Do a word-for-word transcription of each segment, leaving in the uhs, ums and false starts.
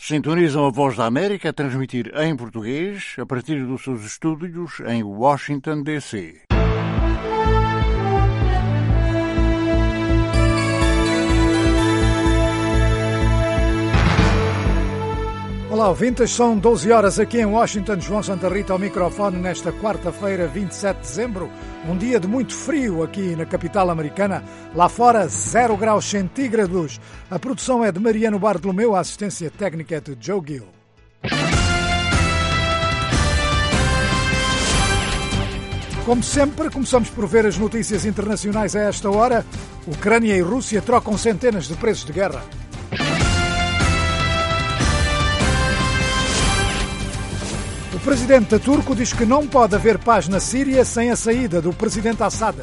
Sintonizam a Voz da América a transmitir em português a partir dos seus estúdios em Washington, D C Olá, ouvintes, são doze horas aqui em Washington. João Santa Rita ao microfone nesta quarta-feira, vinte e sete de dezembro. Um dia de muito frio aqui na capital americana. Lá fora, zero graus centígrados. A produção é de Mariano Bartolomeu, a assistência técnica é de Joe Gill. Como sempre, começamos por ver as notícias internacionais a esta hora. Ucrânia e Rússia trocam centenas de presos de guerra. O presidente turco diz que não pode haver paz na Síria sem a saída do presidente Assad.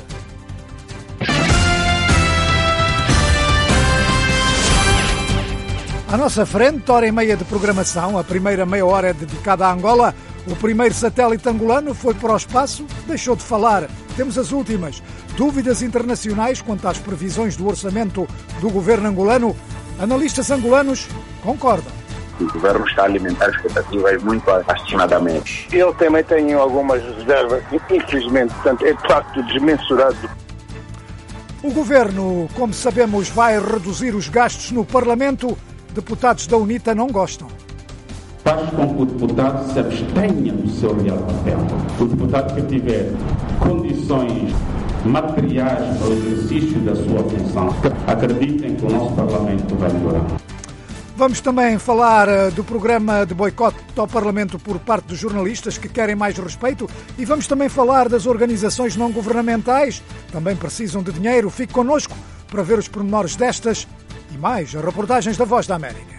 À nossa frente, hora e meia de programação. A primeira meia hora é dedicada à Angola. O primeiro satélite angolano foi para o espaço, deixou de falar. Temos as últimas. Dúvidas internacionais quanto às previsões do orçamento do governo angolano. Analistas angolanos concordam. O governo está a alimentar expectativas muito acima da média. Eu também tenho algumas reservas, infelizmente, portanto, é de facto desmensurado. O governo, como sabemos, vai reduzir os gastos no Parlamento. Deputados da UNITA não gostam. Faz com que o deputado se abstenha do seu real papel. O deputado que tiver condições materiais para o exercício da sua função, acreditem que o nosso Parlamento vai melhorar. Vamos também falar do programa de boicote ao Parlamento por parte dos jornalistas que querem mais respeito e vamos também falar das organizações não governamentais, também precisam de dinheiro. Fique connosco para ver os pormenores destas e mais as reportagens da Voz da América.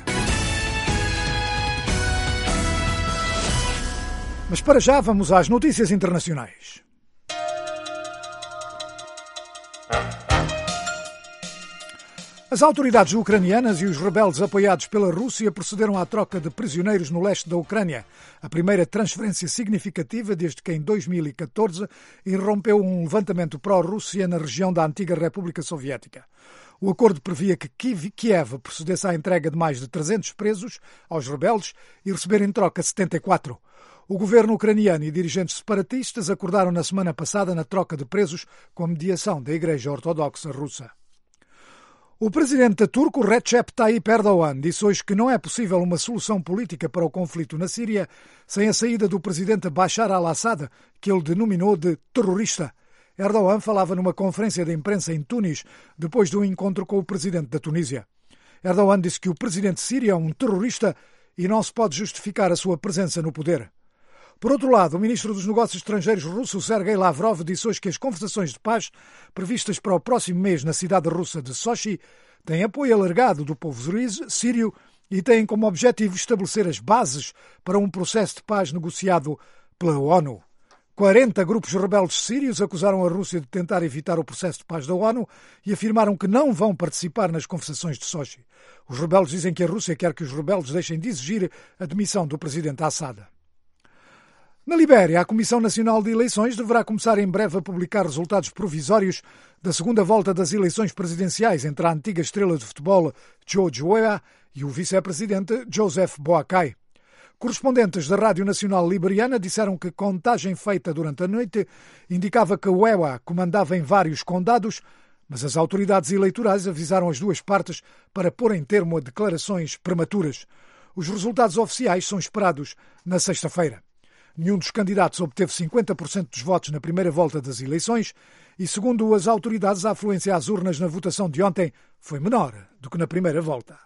Mas para já vamos às notícias internacionais. As autoridades ucranianas e os rebeldes apoiados pela Rússia procederam à troca de prisioneiros no leste da Ucrânia, a primeira transferência significativa desde que em dois mil e catorze irrompeu um levantamento pró-Rússia na região da antiga República Soviética. O acordo previa que Kiev procedesse à entrega de mais de trezentos presos aos rebeldes e receber em troca setenta e quatro. O governo ucraniano e dirigentes separatistas acordaram na semana passada na troca de presos com a mediação da Igreja Ortodoxa Russa. O presidente turco Recep Tayyip Erdogan disse hoje que não é possível uma solução política para o conflito na Síria sem a saída do presidente Bashar al-Assad, que ele denominou de terrorista. Erdogan falava numa conferência de imprensa em Tunis depois de um encontro com o presidente da Tunísia. Erdogan disse que o presidente sírio é um terrorista e não se pode justificar a sua presença no poder. Por outro lado, o ministro dos Negócios Estrangeiros russo, Sergei Lavrov, disse hoje que as conversações de paz previstas para o próximo mês na cidade russa de Sochi têm apoio alargado do povo sírio e têm como objetivo estabelecer as bases para um processo de paz negociado pela ONU. quarenta grupos rebeldes sírios acusaram a Rússia de tentar evitar o processo de paz da ONU e afirmaram que não vão participar nas conversações de Sochi. Os rebeldes dizem que a Rússia quer que os rebeldes deixem de exigir a demissão do presidente Assad. Na Libéria, a Comissão Nacional de Eleições deverá começar em breve a publicar resultados provisórios da segunda volta das eleições presidenciais entre a antiga estrela de futebol George Weah e o vice-presidente Joseph Boakai. Correspondentes da Rádio Nacional Liberiana disseram que contagem feita durante a noite indicava que Weah comandava em vários condados, mas as autoridades eleitorais avisaram as duas partes para pôr em termo a declarações prematuras. Os resultados oficiais são esperados na sexta-feira. Nenhum dos candidatos obteve cinquenta por cento dos votos na primeira volta das eleições e, segundo as autoridades, a afluência às urnas na votação de ontem foi menor do que na primeira volta.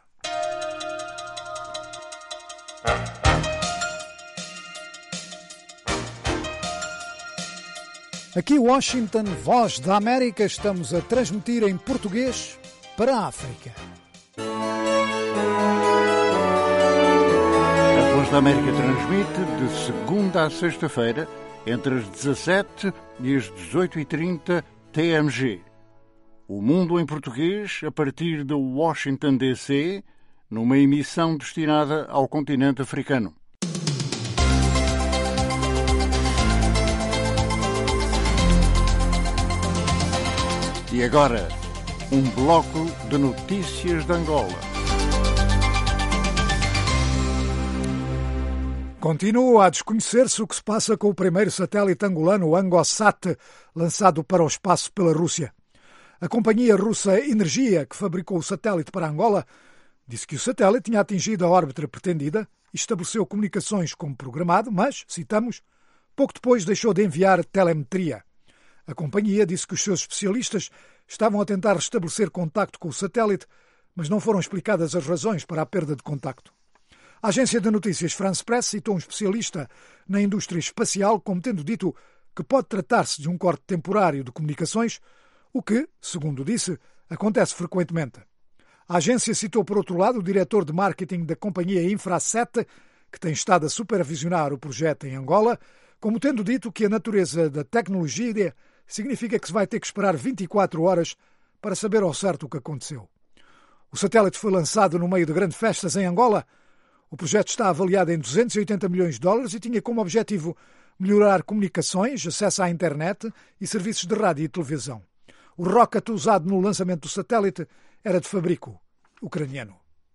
Aqui Washington, Voz da América, estamos a transmitir em português para a África. A Voz da América transmite de segunda a sexta-feira, entre as dezassete e as dezoito e trinta T M G. O Mundo em Português, a partir de Washington, D C, numa emissão destinada ao continente africano. E agora, um bloco de notícias de Angola. Continua a desconhecer-se o que se passa com o primeiro satélite angolano, o Angosat, lançado para o espaço pela Rússia. A companhia russa Energia, que fabricou o satélite para Angola, disse que o satélite tinha atingido a órbita pretendida e estabeleceu comunicações como programado, mas, citamos, pouco depois deixou de enviar telemetria. A companhia disse que os seus especialistas estavam a tentar restabelecer contacto com o satélite, mas não foram explicadas as razões para a perda de contacto. A agência de notícias France Press citou um especialista na indústria espacial como tendo dito que pode tratar-se de um corte temporário de comunicações, o que, segundo disse, acontece frequentemente. A agência citou, por outro lado, o diretor de marketing da companhia Infrasat, que tem estado a supervisionar o projeto em Angola, como tendo dito que a natureza da tecnologia significa que se vai ter que esperar vinte e quatro horas para saber ao certo o que aconteceu. O satélite foi lançado no meio de grandes festas em Angola. O projeto está avaliado em duzentos e oitenta milhões de dólares e tinha como objetivo melhorar comunicações, acesso à internet e serviços de rádio e televisão. O rocket usado no lançamento do satélite era de fabrico ucraniano.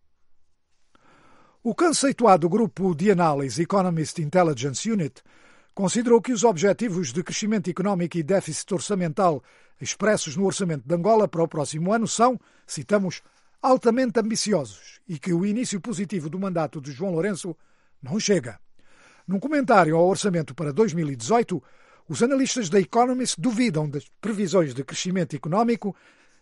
O conceituado grupo de análise Economist Intelligence Unit considerou que os objetivos de crescimento económico e déficit orçamental expressos no orçamento de Angola para o próximo ano são, citamos, altamente ambiciosos e que o início positivo do mandato de João Lourenço não chega. Num comentário ao orçamento para dois mil e dezoito, os analistas da Economist duvidam das previsões de crescimento económico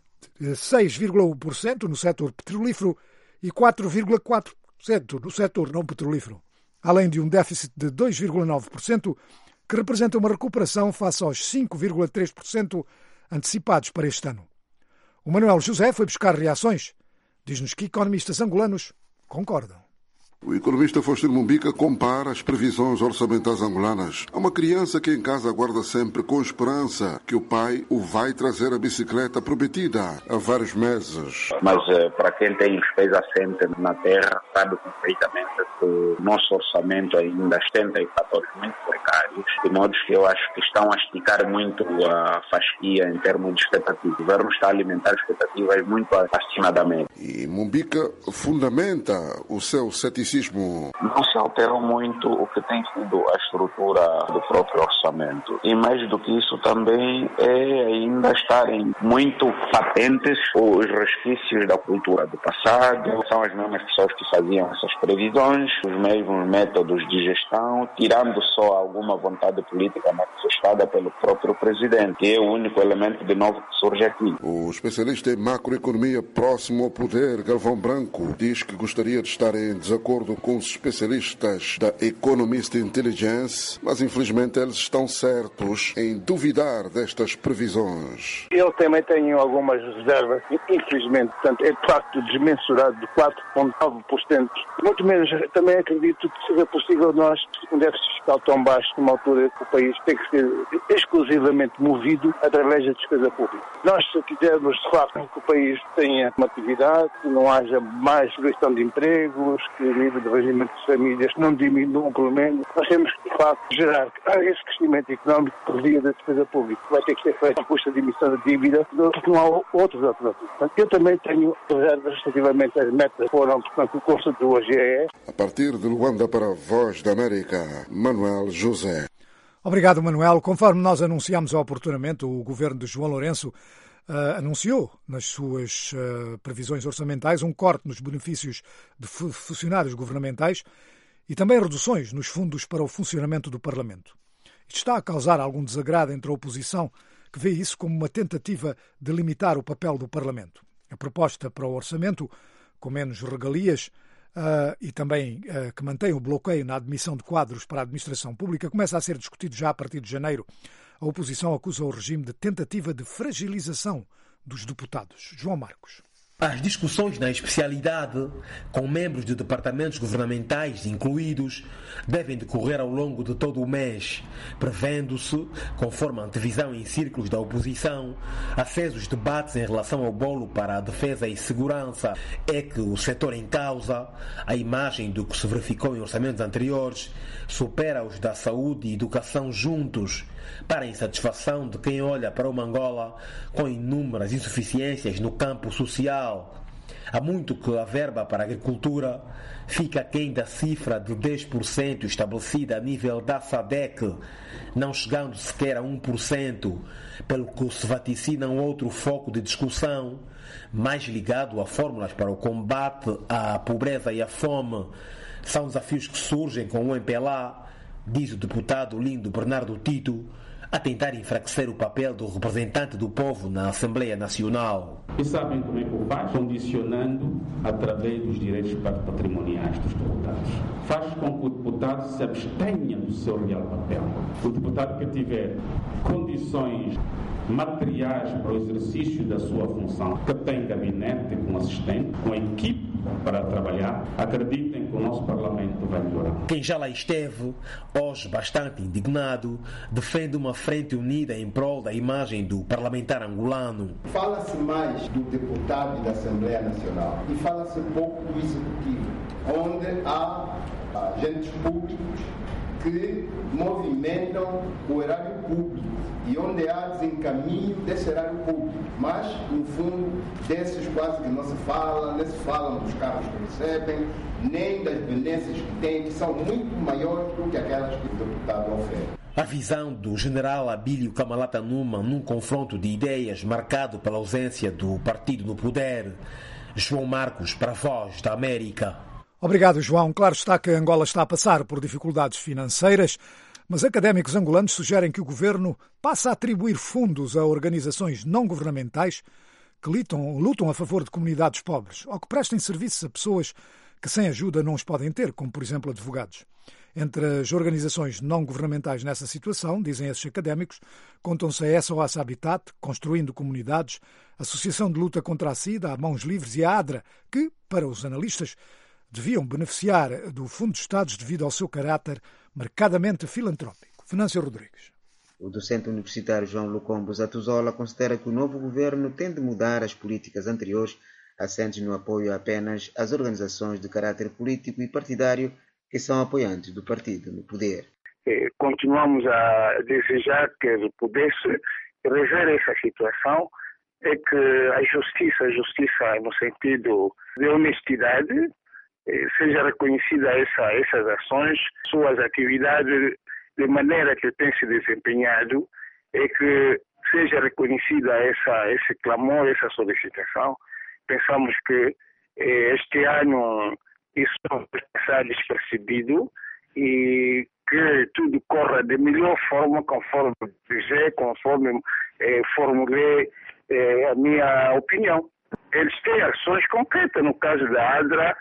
de seis vírgula um por cento no setor petrolífero e quatro vírgula quatro por cento no setor não petrolífero, além de um déficit de dois vírgula nove por cento, que representa uma recuperação face aos cinco vírgula três por cento antecipados para este ano. O Manuel José foi buscar reações. Diz-nos que economistas angolanos concordam. O economista Faustino Mumbica compara as previsões orçamentais angolanas a uma criança que em casa aguarda sempre com esperança que o pai o vai trazer a bicicleta prometida há vários meses. Mas para quem tem os pés assentes na terra, sabe perfeitamente que o nosso orçamento ainda ostenta fatores muito precários, de modo que eu acho que estão a esticar muito a fasquia em termos de expectativas. O governo está a alimentar expectativas muito acima da média. E Mumbica fundamenta o seu ceticismo. Não se alterou muito o que tem sido a estrutura do próprio orçamento. E mais do que isso também é ainda estarem muito patentes os resquícios da cultura do passado. São as mesmas pessoas que faziam essas previsões, os mesmos métodos de gestão, tirando só alguma vontade política manifestada pelo próprio presidente, que é o único elemento de novo que surge aqui. O especialista em macroeconomia próximo ao poder, Galvão Branco, diz que gostaria de estar em desacordo com os especialistas da Economist Intelligence, mas infelizmente eles estão certos em duvidar destas previsões. Eu também tenho algumas reservas, infelizmente, portanto, é de facto desmensurado de quatro vírgula nove por cento. Muito menos também acredito que seja possível nós, com um déficit fiscal tão baixo, numa altura que o país tem que ser exclusivamente movido através da despesa pública. Nós, se quisermos de facto que o país tenha uma atividade, que não haja mais sugestão de empregos, que o nível de regimento de famílias não diminuam pelo menos, nós temos que de facto gerar esse crescimento económico por via da despesa pública. Vai ter que ser feito a custa de emissão de dívida, porque não há outros alternativas. Portanto, eu também tenho reservas relativamente às metas que foram, portanto, o curso do O G E. A partir de Luanda para a Voz da América, Manuel José. Obrigado, Manuel. Conforme nós anunciámos oportunamente, o governo de João Lourenço Uh, anunciou nas suas uh, previsões orçamentais um corte nos benefícios de funcionários governamentais e também reduções nos fundos para o funcionamento do Parlamento. Isto está a causar algum desagrado entre a oposição, que vê isso como uma tentativa de limitar o papel do Parlamento. A proposta para o orçamento, com menos regalias uh, e também uh, que mantém o bloqueio na admissão de quadros para a administração pública, começa a ser discutido já a partir de janeiro. A oposição acusa o regime de tentativa de fragilização dos deputados. João Marcos. As discussões na especialidade, com membros de departamentos governamentais incluídos, devem decorrer ao longo de todo o mês, prevendo-se, conforme a antevisão em círculos da oposição, acesos debates em relação ao bolo para a defesa e segurança. É que o setor em causa, a imagem do que se verificou em orçamentos anteriores, supera os da saúde e educação juntos, para a insatisfação de quem olha para uma Angola com inúmeras insuficiências no campo social. Há muito que a verba para a agricultura fica aquém da cifra de dez por cento estabelecida a nível da SADC, não chegando sequer a um por cento, pelo que se vaticina um outro foco de discussão, mais ligado a fórmulas para o combate à pobreza e à fome. São desafios que surgem com o M P L A, diz o deputado Lindo Bernardo Tito, a tentar enfraquecer o papel do representante do povo na Assembleia Nacional. E sabem como é que o faz? Condicionando através dos direitos patrimoniais dos deputados. Faz com que o deputado se abstenha do seu real papel. O deputado que tiver condições materiais para o exercício da sua função, que tem gabinete com assistente, com equipe para trabalhar, acreditem que o nosso Parlamento vai melhorar. Quem já lá esteve, hoje bastante indignado, defende uma frente unida em prol da imagem do parlamentar angolano. Fala-se mais do deputado e da Assembleia Nacional e fala-se pouco do Executivo, onde há agentes públicos que movimentam o erário público e onde há desencaminho desse erário público. Mas, no fundo, desses quase que não se fala, nem se falam dos carros que recebem, nem das benesses que têm, que são muito maiores do que aquelas que o deputado oferece. A visão do general Abílio Camalata Numa num confronto de ideias marcado pela ausência do partido no poder. João Marcos, para a Voz da América. Obrigado, João. Claro está que Angola está a passar por dificuldades financeiras, mas académicos angolanos sugerem que o governo passe a atribuir fundos a organizações não governamentais que lutam, lutam a favor de comunidades pobres ou que prestem serviços a pessoas que sem ajuda não os podem ter, como por exemplo advogados. Entre as organizações não governamentais nessa situação, dizem esses académicos, contam-se a S O S Habitat, Construindo Comunidades, a Associação de Luta contra a SIDA, a Mãos Livres e a ADRA, que, para os analistas, deviam beneficiar do Fundo de Estados devido ao seu caráter marcadamente filantrópico. Venâncio Rodrigues. O docente universitário João Lucombo Zatuzola considera que o novo governo tem de mudar as políticas anteriores, assentes no apoio apenas às organizações de caráter político e partidário que são apoiantes do partido no poder. Continuamos a desejar que pudesse rever essa situação, é que a justiça, a justiça no sentido de honestidade, seja reconhecida essa, essas ações, suas atividades, de maneira que tem se desempenhado, é que seja reconhecida essa, esse clamor, essa solicitação. Pensamos que eh, este ano isso vai passar despercebido e que tudo corra de melhor forma, conforme dizer, conforme eh, formulei eh, a minha opinião. Eles têm ações concretas, no caso da ADRA,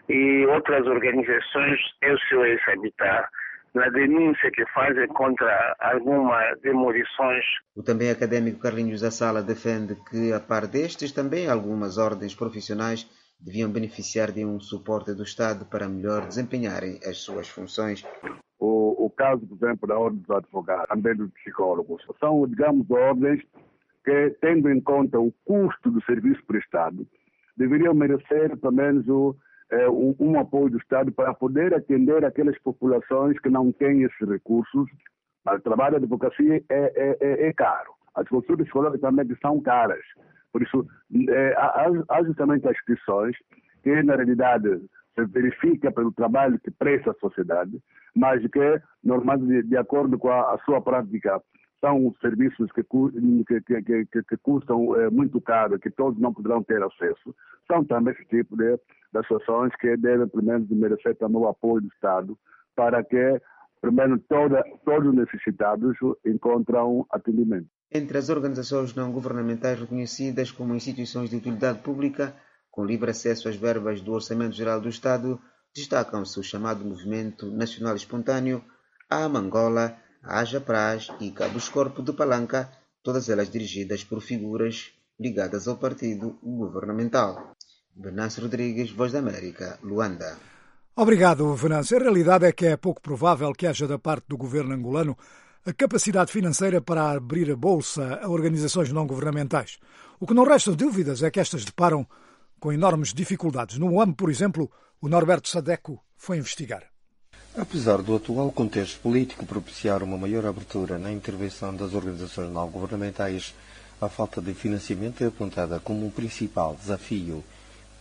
e outras organizações, S O S Habitat, na denúncia que fazem contra algumas demolições. O também académico Carlinhos da Sala defende que, a par destes, também algumas ordens profissionais deviam beneficiar de um suporte do Estado para melhor desempenharem as suas funções. O, o caso, por exemplo, da ordem dos advogados, também dos psicólogos, são, digamos, ordens que, tendo em conta o custo do serviço prestado, deveriam merecer, pelo menos, o É, um, um apoio do Estado para poder atender aquelas populações que não têm esses recursos. O trabalho de advocacia é, é, é caro. As consultas psicológicas também são caras. Por isso, é, há, há justamente as instituições que, na realidade, se verifica pelo trabalho que presta a sociedade, mas que, normalmente, de, de acordo com a, a sua prática, são serviços que, que, que, que, que custam é, muito caro, que todos não poderão ter acesso. São também esse tipo de, de ações que devem, pelo menos, merecer também o apoio do Estado para que, pelo menos, toda, todos os necessitados encontrem atendimento. Entre as organizações não governamentais reconhecidas como instituições de utilidade pública, com livre acesso às verbas do Orçamento Geral do Estado, destacam-se o chamado Movimento Nacional Espontâneo, a Mangola, a Ajapraz e Cabos Corpo de Palanca, todas elas dirigidas por figuras ligadas ao partido governamental. Venâncio Rodrigues, Voz da América, Luanda. Obrigado, Venâncio. A realidade é que é pouco provável que haja da parte do governo angolano a capacidade financeira para abrir a bolsa a organizações não governamentais. O que não resta dúvidas é que estas deparam com enormes dificuldades. No M, por exemplo, o Norberto Sadeco foi investigar. Apesar do atual contexto político propiciar uma maior abertura na intervenção das organizações não governamentais, a falta de financiamento é apontada como um principal desafio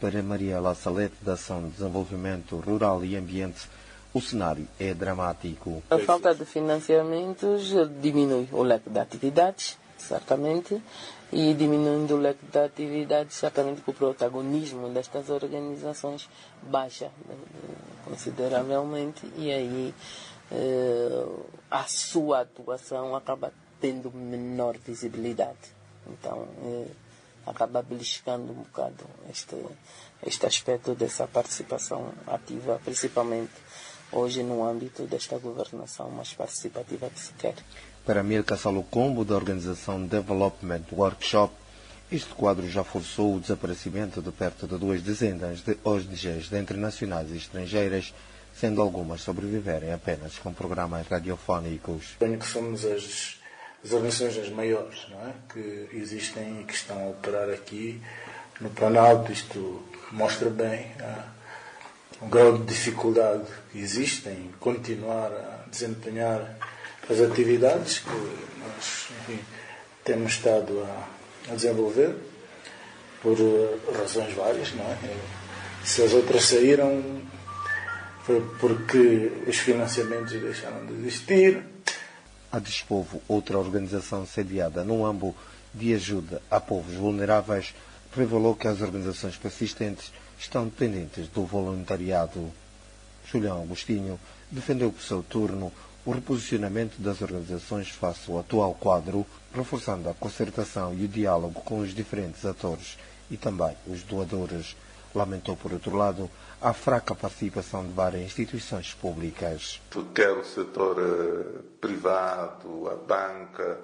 para Mariela Salete, da Ação de Desenvolvimento Rural e Ambiente, o cenário é dramático. A falta de financiamentos diminui o leque de atividades, certamente, e diminuindo o leque de atividades, certamente que o protagonismo destas organizações baixa consideravelmente, e aí eh, a sua atuação acaba tendo menor visibilidade. Então, eh, acaba beliscando um bocado este, este aspecto dessa participação ativa, principalmente hoje no âmbito desta governação mais participativa que se quer. Para Mirka Salocombo, da organização Development Workshop, este quadro já forçou o desaparecimento de perto de duas dezenas de O N Gs internacionais e estrangeiras, sendo algumas sobreviverem apenas com programas radiofónicos. Tenho que somos as, as organizações as maiores, não é? Que existem e que estão a operar aqui no Planalto. Isto mostra bem ah, o grau de dificuldade que existe em continuar a desempenhar as atividades que nós, enfim, temos estado a, a desenvolver por uh, razões várias, não é? Se as outras saíram foi porque os financiamentos deixaram de existir. A Despovo, outra organização sediada no Ambo de ajuda a povos vulneráveis, revelou que as organizações persistentes estão dependentes do voluntariado. Julião Agostinho defendeu por seu turno o reposicionamento das organizações face ao atual quadro, reforçando a concertação e o diálogo com os diferentes atores e também os doadores. Lamentou, por outro lado, a fraca participação de várias instituições públicas. Quer o setor uh, privado, a banca,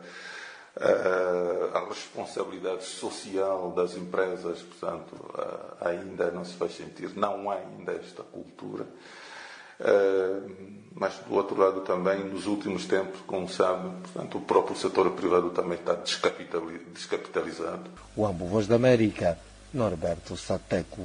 uh, a responsabilidade social das empresas, portanto, uh, ainda não se faz sentir, não há ainda esta cultura. Uh, mas, do outro lado, também, nos últimos tempos, como sabe, portanto, o próprio setor privado também está descapitalizado. O Ambo Voz da América, Norberto Sateco.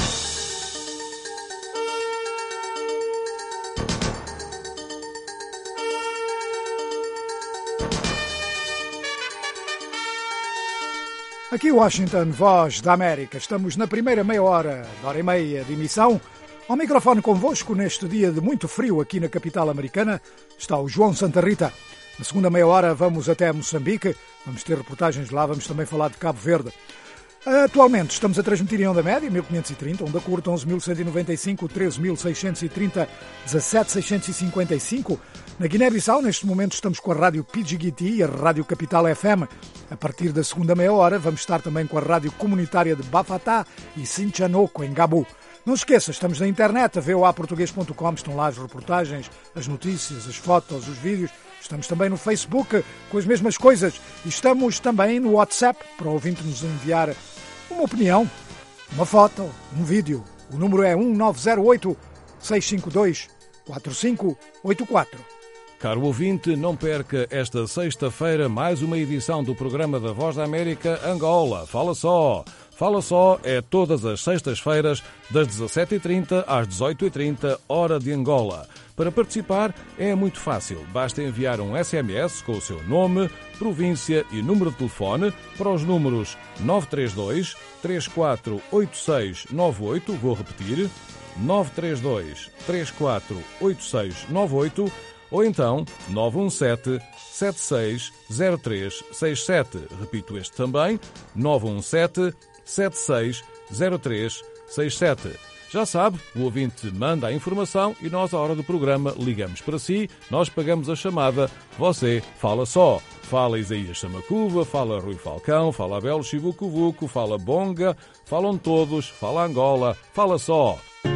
Aqui Washington, Voz da América. Estamos na primeira meia hora, hora e meia de emissão. Ao microfone convosco, neste dia de muito frio aqui na capital americana, está o João Santa Rita. Na segunda meia hora vamos até Moçambique, vamos ter reportagens lá, vamos também falar de Cabo Verde. Atualmente estamos a transmitir em onda média, mil quinhentos e trinta, onda curta onze mil cento e noventa e cinco, treze mil seiscentos e trinta, dezassete mil seiscentos e cinquenta e cinco. Na Guiné-Bissau, neste momento, estamos com a Rádio P G G T e a Rádio Capital F M. A partir da segunda meia hora, vamos estar também com a Rádio Comunitária de Bafatá e Sinchanoco, em Gabu. Não se esqueça, estamos na internet, a v o a português ponto com, estão lá as reportagens, as notícias, as fotos, os vídeos. Estamos também no Facebook com as mesmas coisas. E estamos também no WhatsApp para o ouvinte nos enviar uma opinião, uma foto, um vídeo. O número é um nove zero oito, seis cinco dois, quatro cinco oito quatro. Caro ouvinte, não perca esta sexta-feira mais uma edição do programa da Voz da América Angola. Fala só! Fala só é todas as sextas-feiras, das dezassete e trinta às dezoito e trinta, hora de Angola. Para participar é muito fácil. Basta enviar um S M S com o seu nome, província e número de telefone para os números nove três dois, três quatro oito seis nove oito, vou repetir, nove três dois, três quatro oito seis nove oito, ou então nove um sete, sete seis zero três seis sete. Repito este também, nove um sete, sete seis zero três seis sete. Já sabe, o ouvinte manda a informação e nós, à hora do programa, ligamos para si, nós pagamos a chamada, você fala só. Fala Isaías Samacuva, fala Rui Falcão, fala Abel Chivucovuco, fala Bonga, falam todos, fala Angola, fala só.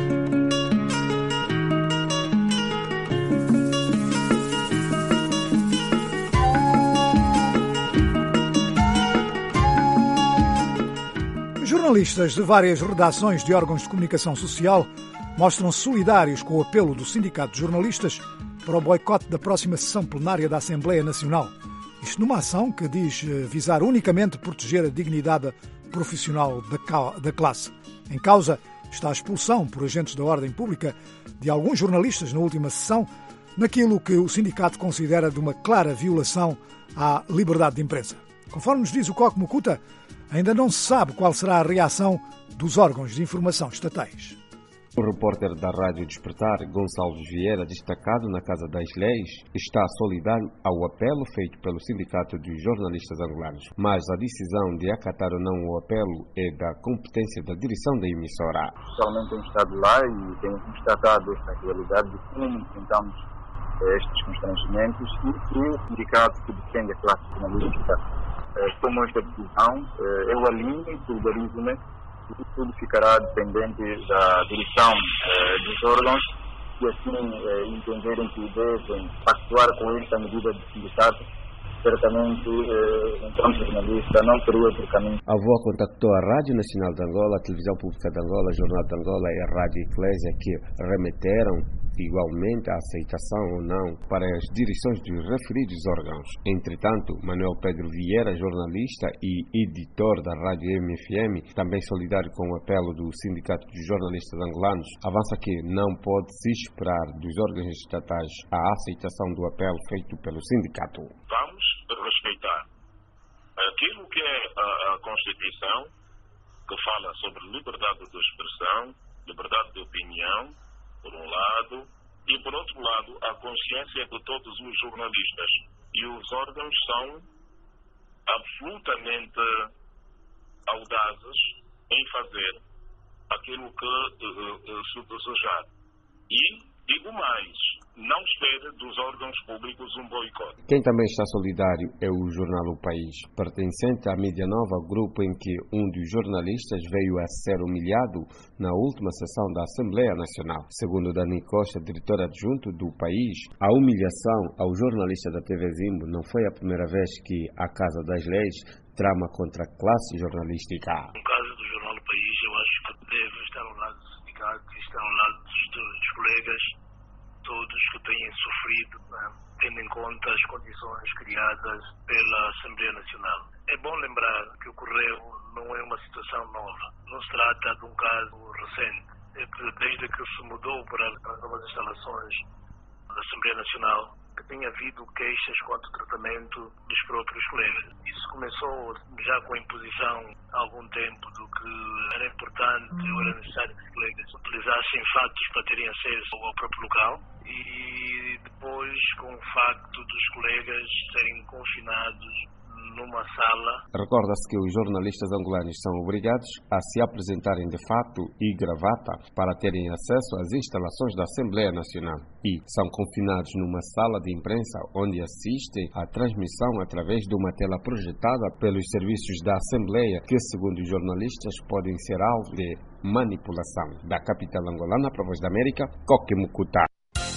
Jornalistas de várias redações de órgãos de comunicação social mostram-se solidários com o apelo do Sindicato de Jornalistas para o boicote da próxima sessão plenária da Assembleia Nacional. Isto numa ação que diz visar unicamente proteger a dignidade profissional da classe. Em causa está a expulsão por agentes da ordem pública de alguns jornalistas na última sessão, naquilo que o sindicato considera de uma clara violação à liberdade de imprensa. Conforme nos diz o Coque Mucuta, Ainda não se sabe qual será a reação dos órgãos de informação estatais. O repórter da Rádio Despertar, Gonçalves Vieira, destacado na Casa das Leis, está solidário ao apelo feito pelo Sindicato dos Jornalistas Angolanos. Mas a decisão de acatar ou não o apelo é da competência da direção da emissora. Pessoalmente tenho estado lá e tenho constatado esta realidade de como enfrentamos estes constrangimentos e que o sindicato que defende a classe jornalística tomou esta decisão. Eu alinho e solidarizo-me. E tudo ficará dependente da direção eh, dos órgãos que assim eh, entenderem que devem pactuar com esta medida do sindicato. Certamente, eh, enquanto jornalista, não teria outro caminho. A V O A contactou a Rádio Nacional de Angola, a Televisão Pública de Angola, a Jornal de Angola e a Rádio Eclésia, que remeteram igualmente a aceitação ou não para as direções dos referidos órgãos. Entretanto, Manuel Pedro Vieira, jornalista e editor da Rádio M F M, também solidário com o apelo do Sindicato dos Jornalistas Angolanos, avança que não pode se esperar dos órgãos estatais a aceitação do apelo feito pelo sindicato. Vamos respeitar aquilo que é a, a Constituição, que fala sobre liberdade de expressão, liberdade de opinião, por um lado, e por outro lado, a consciência de todos os jornalistas. E os órgãos são absolutamente audazes em fazer aquilo que uh, uh, se desejar. E, digo mais, não espere dos órgãos públicos um boicote. Quem também está solidário é o jornal O País, pertencente à Mídia Nova, grupo em que um dos jornalistas veio a ser humilhado na última sessão da Assembleia Nacional. Segundo Dani Costa, diretor adjunto do País, a humilhação ao jornalista da T V Zimbo não foi a primeira vez que a Casa das Leis trama contra a classe jornalística. No caso do jornal O País, eu acho que deve estar ao lado do sindicato e estar ao lado dos, dos colegas, todos que tenham sofrido, né, tendo em conta as condições criadas pela Assembleia Nacional. É bom lembrar que o Correio não é uma situação nova. Não se trata de um caso recente. É que desde que se mudou para as novas instalações da Assembleia Nacional, que tem havido queixas quanto ao tratamento dos próprios colegas. Isso começou já com a imposição há algum tempo do que era importante ou era necessário que os colegas utilizassem fatos para terem acesso ao próprio local, e depois com o facto dos colegas serem confinados numa sala. Recorda-se que os jornalistas angolanos são obrigados a se apresentarem de fato e gravata para terem acesso às instalações da Assembleia Nacional e são confinados numa sala de imprensa onde assistem à transmissão através de uma tela projetada pelos serviços da Assembleia, que, segundo os jornalistas, podem ser alvo de manipulação. Da capital angolana para a Voz da América, Coque Mucuta.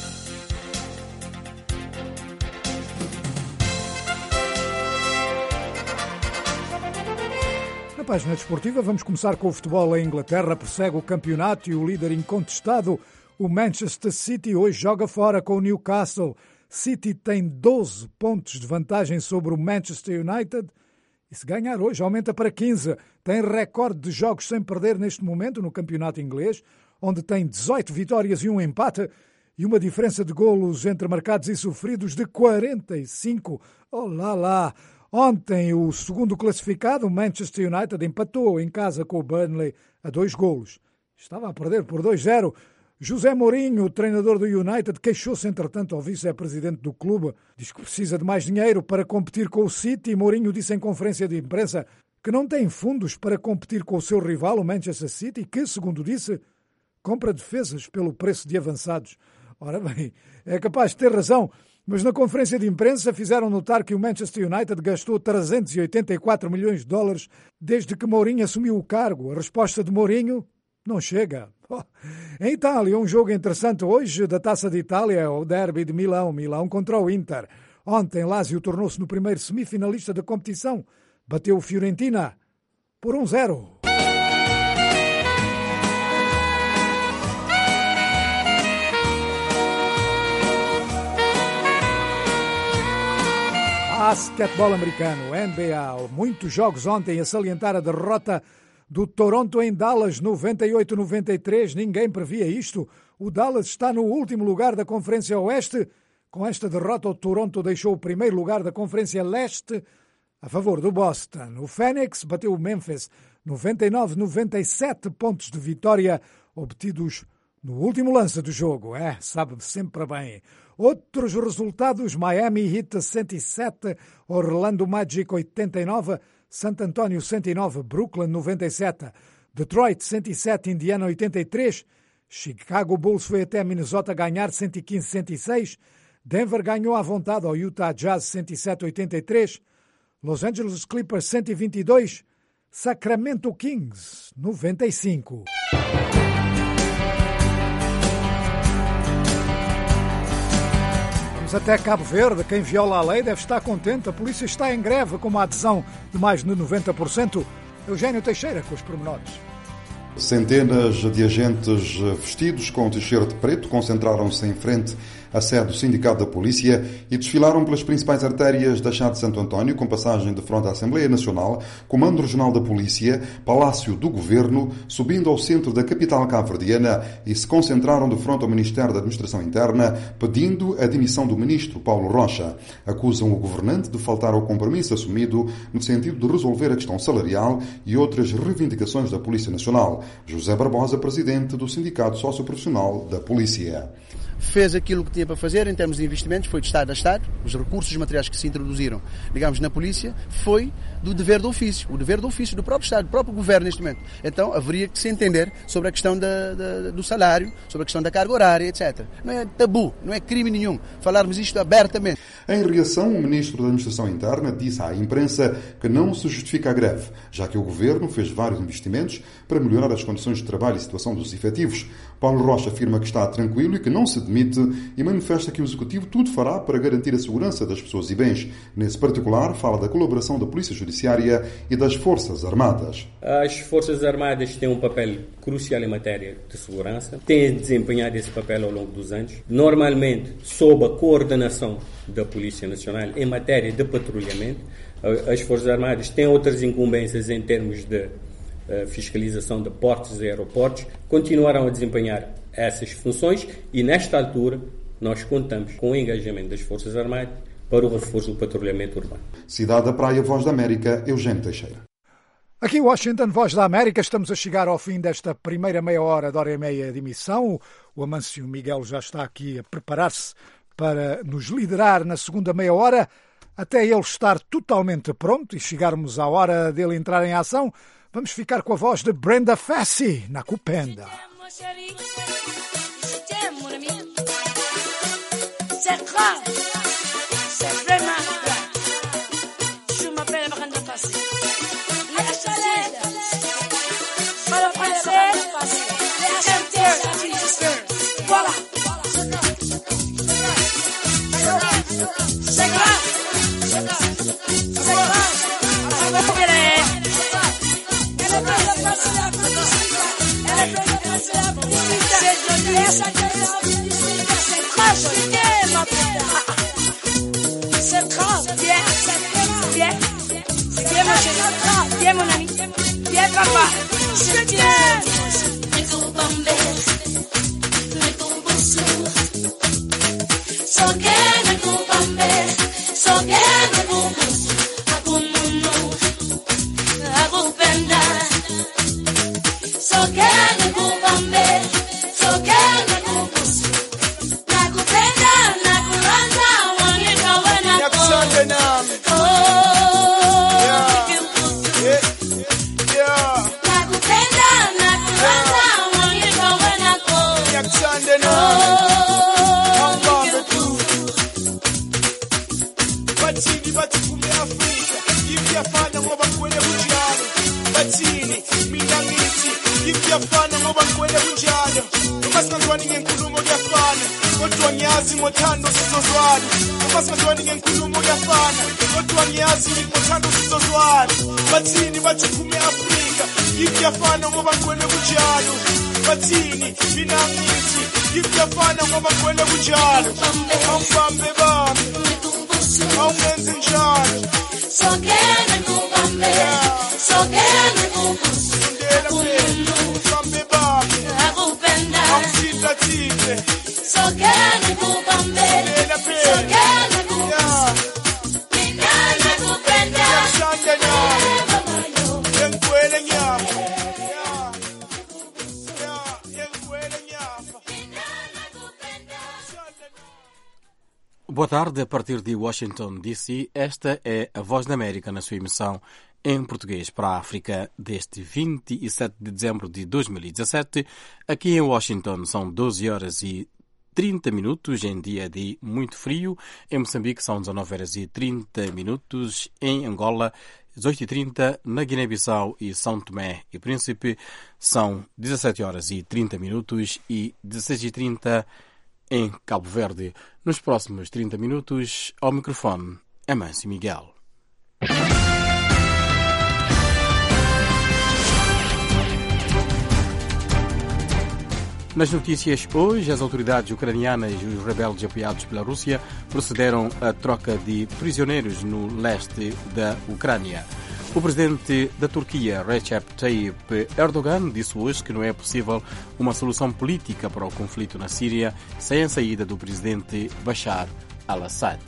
Na página desportiva, vamos começar com o futebol. A Inglaterra persegue o campeonato e o líder incontestado, o Manchester City, hoje joga fora com o Newcastle. City tem doze pontos de vantagem sobre o Manchester United e, se ganhar hoje, aumenta para quinze. Tem recorde de jogos sem perder neste momento no campeonato inglês, onde tem dezoito vitórias e um empate e uma diferença de golos entre marcados e sofridos de quarenta e cinco. Olá lá! Ontem, o segundo classificado, o Manchester United, empatou em casa com o Burnley a dois golos. Estava a perder por dois a zero. José Mourinho, o treinador do United, queixou-se, entretanto, ao vice-presidente do clube. Diz que precisa de mais dinheiro para competir com o City. Mourinho disse em conferência de imprensa que não tem fundos para competir com o seu rival, o Manchester City, que, segundo disse, compra defesas pelo preço de avançados. Ora bem, é capaz de ter razão, mas na conferência de imprensa fizeram notar que o Manchester United gastou trezentos e oitenta e quatro milhões de dólares desde que Mourinho assumiu o cargo. A resposta de Mourinho: não chega. Oh. Em Itália, um jogo interessante hoje da Taça de Itália é o derby de Milão, Milão contra o Inter. Ontem, Lazio tornou-se no primeiro semifinalista da competição. Bateu o Fiorentina por um zero. Basquetebol americano, N B A. Muitos jogos ontem a salientar a derrota do Toronto em Dallas, noventa e oito a noventa e três. Ninguém previa isto. O Dallas está no último lugar da Conferência Oeste. Com esta derrota, o Toronto deixou o primeiro lugar da Conferência Leste a favor do Boston. O Phoenix bateu o Memphis noventa e nove a noventa e sete pontos de vitória obtidos no último lance do jogo. É, sabe sempre bem. Outros resultados: Miami Heat cento e sete, Orlando Magic oitenta e nove, San Antonio cento e nove, Brooklyn noventa e sete, Detroit cento e sete, Indiana oitenta e três, Chicago Bulls foi até Minnesota ganhar cento e quinze a cento e seis, Denver ganhou à vontade ao Utah Jazz cento e sete a oitenta e três, Los Angeles Clippers cento e vinte e dois, Sacramento Kings noventa e cinco. Vamos até Cabo Verde. Quem viola a lei deve estar contente. A polícia está em greve com uma adesão de mais de noventa por cento. Eugênio Teixeira com os pormenores. Centenas de agentes vestidos com t-shirt preto concentraram-se em frente à sede do Sindicato da Polícia e desfilaram pelas principais artérias da Chá de Santo António, com passagem de fronte à Assembleia Nacional, Comando Regional da Polícia, Palácio do Governo, subindo ao centro da capital cabo-verdiana e se concentraram de fronte ao Ministério da Administração Interna, pedindo a demissão do ministro Paulo Rocha. Acusam o governante de faltar ao compromisso assumido no sentido de resolver a questão salarial e outras reivindicações da Polícia Nacional. José Barbosa, presidente do Sindicato Socioprofissional da Polícia. Fez aquilo que tinha para fazer em termos de investimentos, foi de Estado a Estado. Os recursos materiais que se introduziram, digamos, na polícia, foi do dever do ofício, o dever do ofício do próprio Estado, do próprio Governo neste momento. Então haveria que se entender sobre a questão da, da, do salário, sobre a questão da carga horária, etcétera. Não é tabu, não é crime nenhum falarmos isto abertamente. Em reação, o Ministro da Administração Interna disse à imprensa que não se justifica a greve, já que o Governo fez vários investimentos para melhorar as condições de trabalho e situação dos efetivos. Paulo Rocha afirma que está tranquilo e que não se demite e manifesta que o Executivo tudo fará para garantir a segurança das pessoas e bens. Nesse particular, fala da colaboração da Polícia Judiciária e das Forças Armadas. As Forças Armadas têm um papel crucial em matéria de segurança, têm desempenhado esse papel ao longo dos anos, normalmente sob a coordenação da Polícia Nacional em matéria de patrulhamento. As Forças Armadas têm outras incumbências em termos de fiscalização de portos e aeroportos, continuarão a desempenhar essas funções e, nesta altura, nós contamos com o engajamento das Forças Armadas para o reforço do patrulhamento urbano. Cidade da Praia, Voz da América, Eugênio Teixeira. Aqui em Washington, Voz da América, estamos a chegar ao fim desta primeira meia hora, de hora e meia de emissão. O Amâncio Miguel já está aqui a preparar-se para nos liderar na segunda meia hora, até ele estar totalmente pronto e chegarmos à hora dele entrar em ação. Vamos ficar com a voz de Brenda Fassie, na Cupenda. C'est grave, viens, viens, viens ma chérie, viens mon ami, viens papa, je t'aime. So Boa tarde, a partir de Washington, D C, esta é a Voz da América na sua emissão em português para a África deste vinte e sete de dezembro de dois mil e dezassete. Aqui em Washington são doze horas e trinta minutos em dia de muito frio. Em Moçambique são dezanove horas e trinta minutos. Em Angola, dezoito e trinta. Na Guiné-Bissau e São Tomé e Príncipe são dezassete horas e trinta minutos e dezesseis e trinta em Cabo Verde. Nos próximos trinta minutos, ao microfone, Amâncio Miguel. Nas notícias hoje, as autoridades ucranianas e os rebeldes apoiados pela Rússia procederam à troca de prisioneiros no leste da Ucrânia. O presidente da Turquia, Recep Tayyip Erdogan, disse hoje que não é possível uma solução política para o conflito na Síria sem a saída do presidente Bashar al-Assad.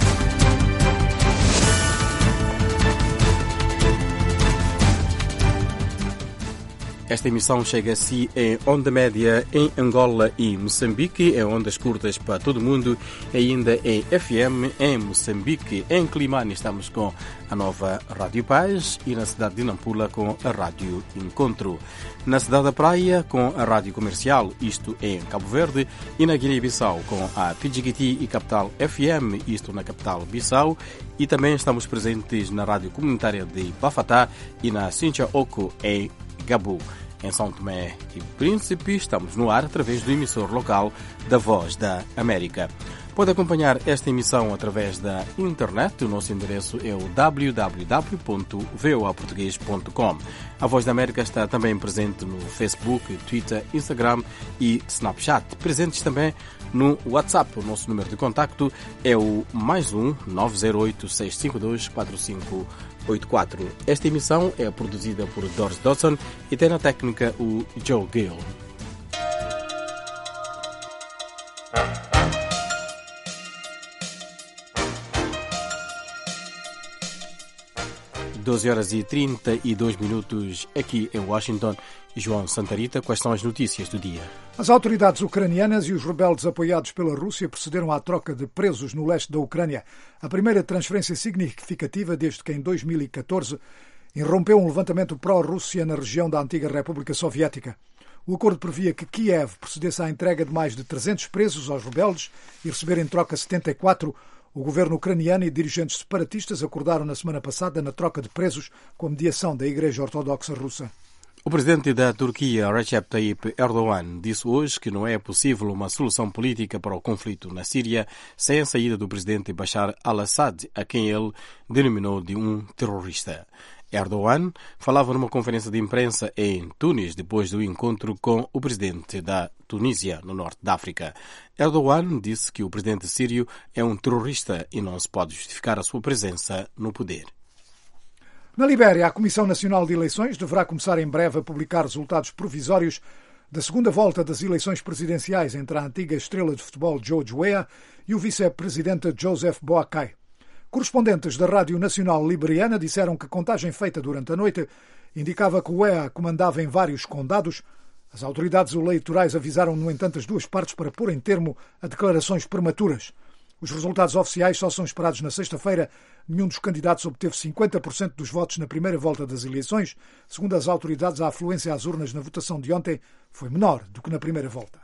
Esta emissão chega a si em onda média em Angola e Moçambique, em ondas curtas para todo o mundo, ainda em F M em Moçambique. Em Climane estamos com a nova Rádio Paz e na cidade de Nampula com a Rádio Encontro. Na cidade da Praia com a Rádio Comercial, isto em Cabo Verde, e na Guiné-Bissau com a Pidjigiti e Capital F M, isto na capital Bissau. E também estamos presentes na Rádio Comunitária de Bafatá e na Cincha Oco em Gabu. Em São Tomé e Príncipe, estamos no ar através do emissor local da Voz da América. Pode acompanhar esta emissão através da internet. O nosso endereço é o w w w ponto voa português ponto com. A Voz da América está também presente no Facebook, Twitter, Instagram e Snapchat. Presentes também no WhatsApp. O nosso número de contacto é o mais um nove zero oito seis cinco dois quatro cinco oito quatro. Esta emissão é produzida por Doris Dawson e tem na técnica o Joe Gill. doze horas e trinta e dois minutos aqui em Washington. João Santarita, quais são as notícias do dia? As autoridades ucranianas e os rebeldes apoiados pela Rússia procederam à troca de presos no leste da Ucrânia. A primeira transferência significativa desde que, em dois mil e catorze, irrompeu um levantamento pró-Rússia na região da antiga República Soviética. O acordo previa que Kiev procedesse à entrega de mais de trezentos presos aos rebeldes e receber em troca setenta e quatro. O governo ucraniano e dirigentes separatistas acordaram na semana passada na troca de presos com a mediação da Igreja Ortodoxa Russa. O presidente da Turquia, Recep Tayyip Erdogan, disse hoje que não é possível uma solução política para o conflito na Síria sem a saída do presidente Bashar al-Assad, a quem ele denominou de um terrorista. Erdogan falava numa conferência de imprensa em Tunis depois do encontro com o presidente da Tunísia, no norte da África. Erdogan disse que o presidente sírio é um terrorista e não se pode justificar a sua presença no poder. Na Libéria, a Comissão Nacional de Eleições deverá começar em breve a publicar resultados provisórios da segunda volta das eleições presidenciais entre a antiga estrela de futebol George Weah e o vice-presidente Joseph Boakai. Correspondentes da Rádio Nacional Liberiana disseram que a contagem feita durante a noite indicava que o Weah comandava em vários condados. As autoridades eleitorais avisaram, no entanto, as duas partes para pôr em termo a declarações prematuras. Os resultados oficiais só são esperados na sexta-feira. Nenhum dos candidatos obteve cinquenta por cento dos votos na primeira volta das eleições. Segundo as autoridades, a afluência às urnas na votação de ontem foi menor do que na primeira volta.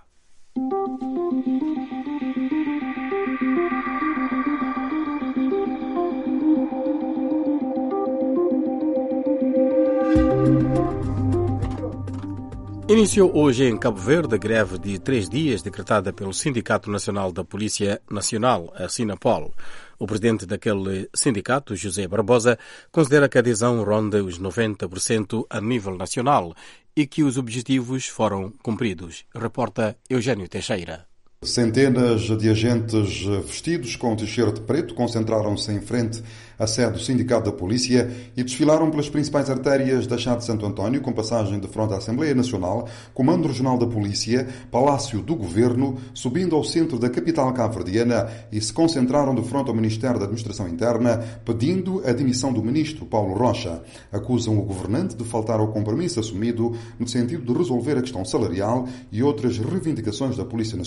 Iniciou hoje em Cabo Verde a greve de três dias decretada pelo Sindicato Nacional da Polícia Nacional, a Sinapol. O presidente daquele sindicato, José Barbosa, considera que a adesão ronda os noventa por cento a nível nacional e que os objetivos foram cumpridos. Reporta Eugênio Teixeira. Centenas de agentes vestidos com t-shirt preto concentraram-se em frente à sede do Sindicato da Polícia e desfilaram pelas principais artérias da Chade de Santo António, com passagem de fronte à Assembleia Nacional, Comando Regional da Polícia, Palácio do Governo, subindo ao centro da capital cabo-verdiana e se concentraram de fronte ao Ministério da Administração Interna, pedindo a demissão do ministro Paulo Rocha. Acusam o governante de faltar ao compromisso assumido no sentido de resolver a questão salarial e outras reivindicações da Polícia Nacional.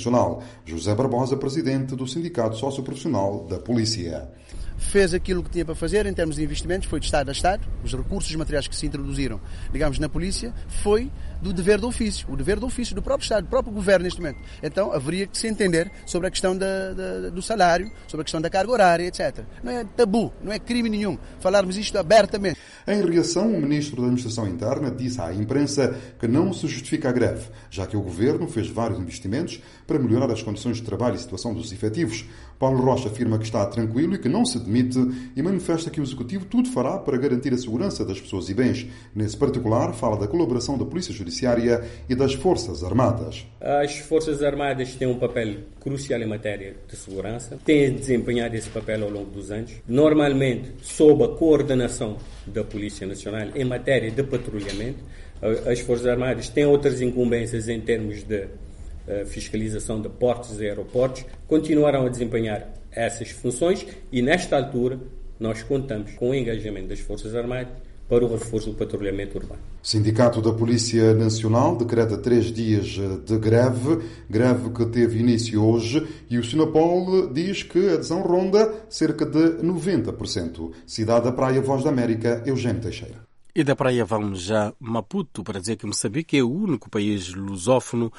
José Barbosa, presidente do Sindicato Socioprofissional da Polícia. Fez aquilo que tinha para fazer em termos de investimentos, foi de Estado a Estado. Os recursos materiais que se introduziram, digamos, na polícia, foi do dever do ofício, o dever do ofício do próprio Estado, do próprio governo neste momento. Então haveria que se entender sobre a questão da, da, do salário, sobre a questão da carga horária, etcétera. Não é tabu, não é crime nenhum falarmos isto abertamente. Em reação, o ministro da Administração Interna disse à imprensa que não se justifica a greve, já que o governo fez vários investimentos para melhorar as condições de trabalho e situação dos efetivos. Paulo Rocha afirma que está tranquilo e que não se demite e manifesta que o Executivo tudo fará para garantir a segurança das pessoas e bens. Nesse particular, fala da colaboração da Polícia Judiciária e das Forças Armadas. As Forças Armadas têm um papel crucial em matéria de segurança, têm desempenhado esse papel ao longo dos anos, normalmente sob a coordenação da Polícia Nacional em matéria de patrulhamento. As Forças Armadas têm outras incumbências em termos de fiscalização de portos e aeroportos, continuarão a desempenhar essas funções e, nesta altura, nós contamos com o engajamento das Forças Armadas para o reforço do patrulhamento urbano. O Sindicato da Polícia Nacional decreta três dias de greve, greve que teve início hoje, e o Sinapol diz que a adesão ronda cerca de noventa por cento. Cidade da Praia, Voz da América, Eugênio Teixeira. E da praia vamos a Maputo para dizer que Moçambique é o único país lusófono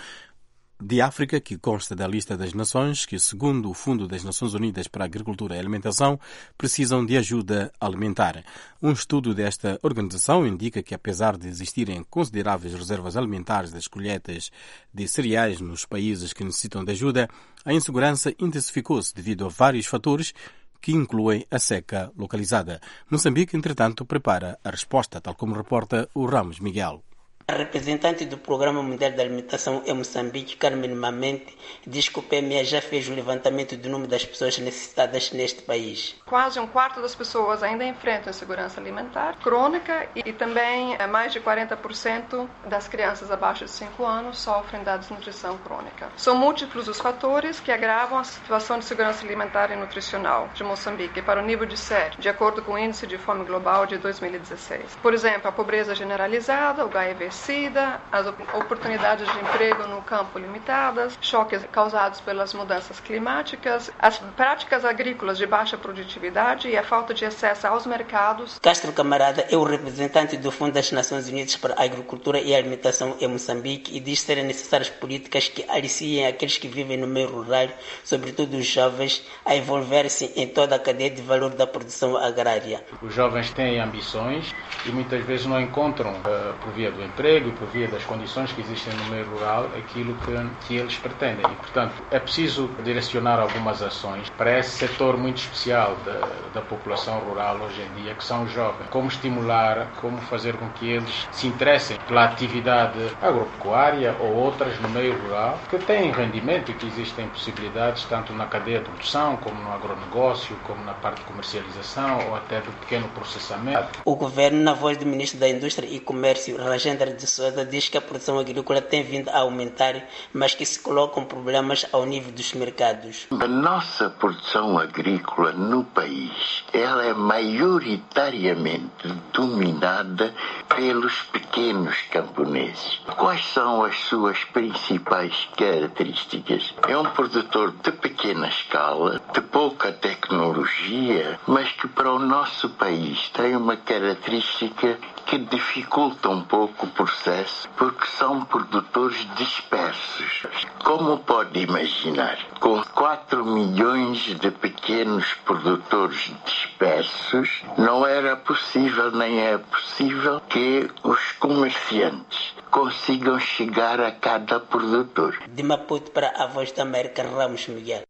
de África que consta da lista das nações que, segundo o Fundo das Nações Unidas para a Agricultura e Alimentação, precisam de ajuda alimentar. Um estudo desta organização indica que, apesar de existirem consideráveis reservas alimentares das colheitas de cereais nos países que necessitam de ajuda, a insegurança intensificou-se devido a vários fatores que incluem a seca localizada. Moçambique, entretanto, prepara a resposta, tal como reporta o Ramos Miguel. A representante do Programa Mundial de Alimentação em Moçambique, Carmen Mamente, diz que o P M E já fez o levantamento do número das pessoas necessitadas neste país. Quase um quarto das pessoas ainda enfrentam insegurança alimentar crônica e também mais de quarenta por cento das crianças abaixo de cinco anos sofrem da desnutrição crônica. São múltiplos os fatores que agravam a situação de segurança alimentar e nutricional de Moçambique para o nível de sete, de acordo com o Índice de Fome Global de dois mil e dezesseis. Por exemplo, a pobreza generalizada, o H I V as oportunidades de emprego no campo limitadas, choques causados pelas mudanças climáticas, as práticas agrícolas de baixa produtividade e a falta de acesso aos mercados. Castro Camarada é o representante do Fundo das Nações Unidas para a Agricultura e Alimentação em Moçambique e diz serem necessárias políticas que aliciem aqueles que vivem no meio rural, sobretudo os jovens, a envolver-se em toda a cadeia de valor da produção agrária. Os jovens têm ambições e muitas vezes não encontram, uh, por via do emprego e por via das condições que existem no meio rural, aquilo que, que eles pretendem. E, portanto, é preciso direcionar algumas ações para esse setor muito especial da, da população rural hoje em dia, que são os jovens. Como estimular, como fazer com que eles se interessem pela atividade agropecuária ou outras no meio rural, que têm rendimento e que existem possibilidades tanto na cadeia de produção, como no agronegócio, como na parte de comercialização ou até do pequeno processamento. O governo, na voz do ministro da Indústria e Comércio, Rajendra de Sousa, diz que a produção agrícola tem vindo a aumentar, mas que se colocam problemas ao nível dos mercados. A nossa produção agrícola no país, ela é maioritariamente dominada pelos pequenos camponeses. Quais são as suas principais características? É um produtor de pequena escala, de pouca tecnologia, mas que para o nosso país tem uma característica que dificulta um pouco o processo, porque são produtores dispersos. Como pode imaginar, com quatro milhões de pequenos produtores dispersos, não era possível, nem é possível, que os comerciantes consigam chegar a cada produtor. De Maputo para a Voz da América, Ramos Miguel.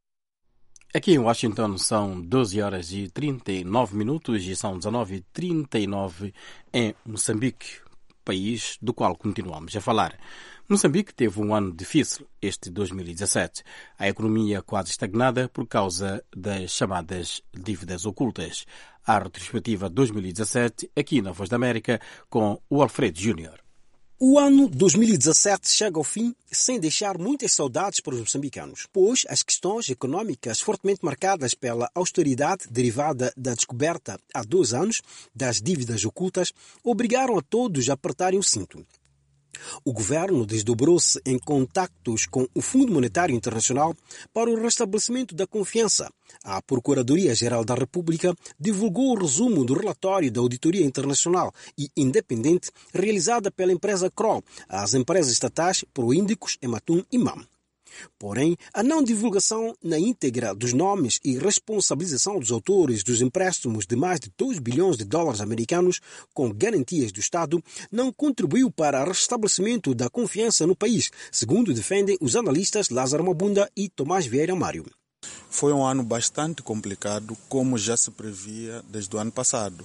Aqui em Washington são doze horas e trinta e nove minutos e são dezenove e trinta e nove em Moçambique, país do qual continuamos a falar. Moçambique teve um ano difícil, este dois mil e dezassete. A economia quase estagnada por causa das chamadas dívidas ocultas. A retrospectiva dois mil e dezassete, aqui na Voz da América, com o Alfredo Júnior. O ano dois mil e dezassete chega ao fim sem deixar muitas saudades para os moçambicanos, pois as questões econômicas fortemente marcadas pela austeridade derivada da descoberta há dois anos das dívidas ocultas obrigaram a todos a apertarem o cinto. O governo desdobrou-se em contactos com o Fundo Monetário Internacional para o restabelecimento da confiança. A Procuradoria-Geral da República divulgou o resumo do relatório da Auditoria Internacional e Independente realizada pela empresa Kroll, às empresas estatais Proíndicos, Ematum e M A M. Porém, a não divulgação na íntegra dos nomes e responsabilização dos autores dos empréstimos de mais de dois bilhões de dólares americanos com garantias do Estado não contribuiu para o restabelecimento da confiança no país, segundo defendem os analistas Lázaro Mabunda e Tomás Vieira Mário. Foi um ano bastante complicado, como já se previa desde o ano passado.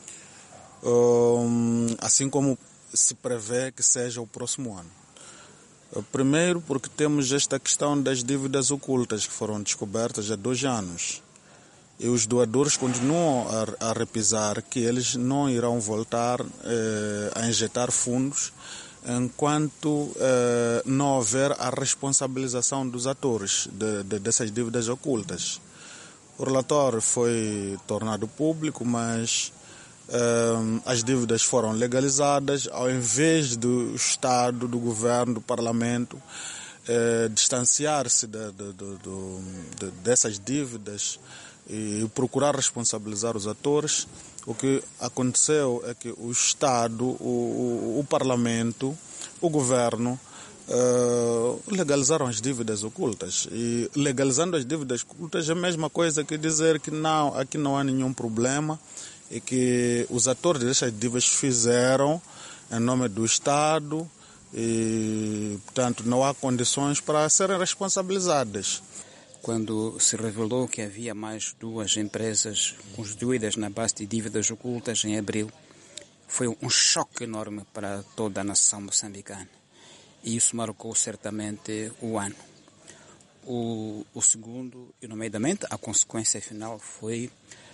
Um, assim como se prevê que seja o próximo ano. Primeiro, porque temos esta questão das dívidas ocultas que foram descobertas há dois anos. E os doadores continuam a, a repisar que eles não irão voltar eh, a injetar fundos enquanto eh, não houver a responsabilização dos atores de, de, dessas dívidas ocultas. O relatório foi tornado público, mas Uh, as dívidas foram legalizadas, ao invés do Estado, do Governo, do Parlamento uh, distanciar-se de, de, de, de, dessas dívidas e procurar responsabilizar os atores. O que aconteceu é que o Estado, o, o, o Parlamento, o Governo uh, legalizaram as dívidas ocultas. E legalizando as dívidas ocultas é a mesma coisa que dizer que não, aqui não há nenhum problema e que os atores dessas dívidas fizeram em nome do Estado e, portanto, não há condições para serem responsabilizadas. Quando se revelou que havia mais duas empresas constituídas na base de dívidas ocultas em abril, foi um choque enorme para toda a nação moçambicana. E isso marcou certamente o ano. O, o segundo, e nomeadamente, a consequência final foi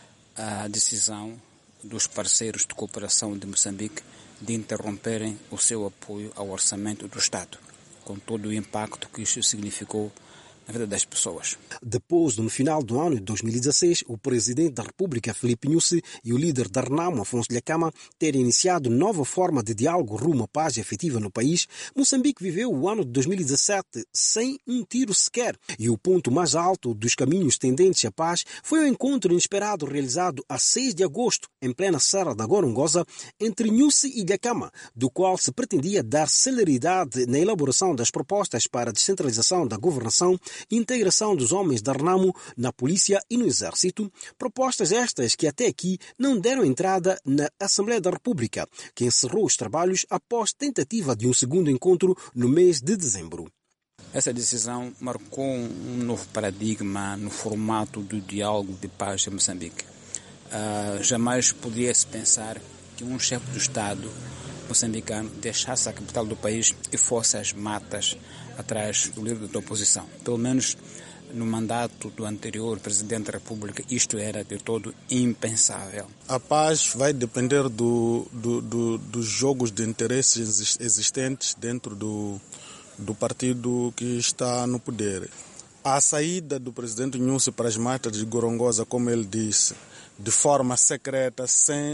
a decisão dos parceiros de cooperação de Moçambique de interromperem o seu apoio ao orçamento do Estado, com todo o impacto que isso significou na vida das pessoas. Depois, no final do ano de dois mil e dezasseis, o presidente da República, Filipe Nyusi, e o líder da Renamo, Afonso Dhlakama, terem iniciado nova forma de diálogo rumo à paz efetiva no país, Moçambique viveu o ano de dois mil e dezassete sem um tiro sequer. E o ponto mais alto dos caminhos tendentes à paz foi o encontro inesperado realizado a seis de agosto, em plena Serra da Gorongosa, entre Nyusi e Dhlakama, do qual se pretendia dar celeridade na elaboração das propostas para a descentralização da governação e integração dos homens da Renamo na polícia e no exército, propostas estas que até aqui não deram entrada na Assembleia da República, que encerrou os trabalhos após tentativa de um segundo encontro no mês de dezembro. Essa decisão marcou um novo paradigma no formato do diálogo de paz em Moçambique. Uh, jamais podia-se pensar que um chefe do Estado moçambicano deixasse a capital do país e fosse às matas atrás do líder da oposição. Pelo menos no mandato do anterior presidente da República, isto era de todo impensável. A paz vai depender do, do, do, dos jogos de interesses existentes dentro do, do partido que está no poder. A saída do presidente Nyusi para as matas de Gorongosa, como ele disse, de forma secreta, sem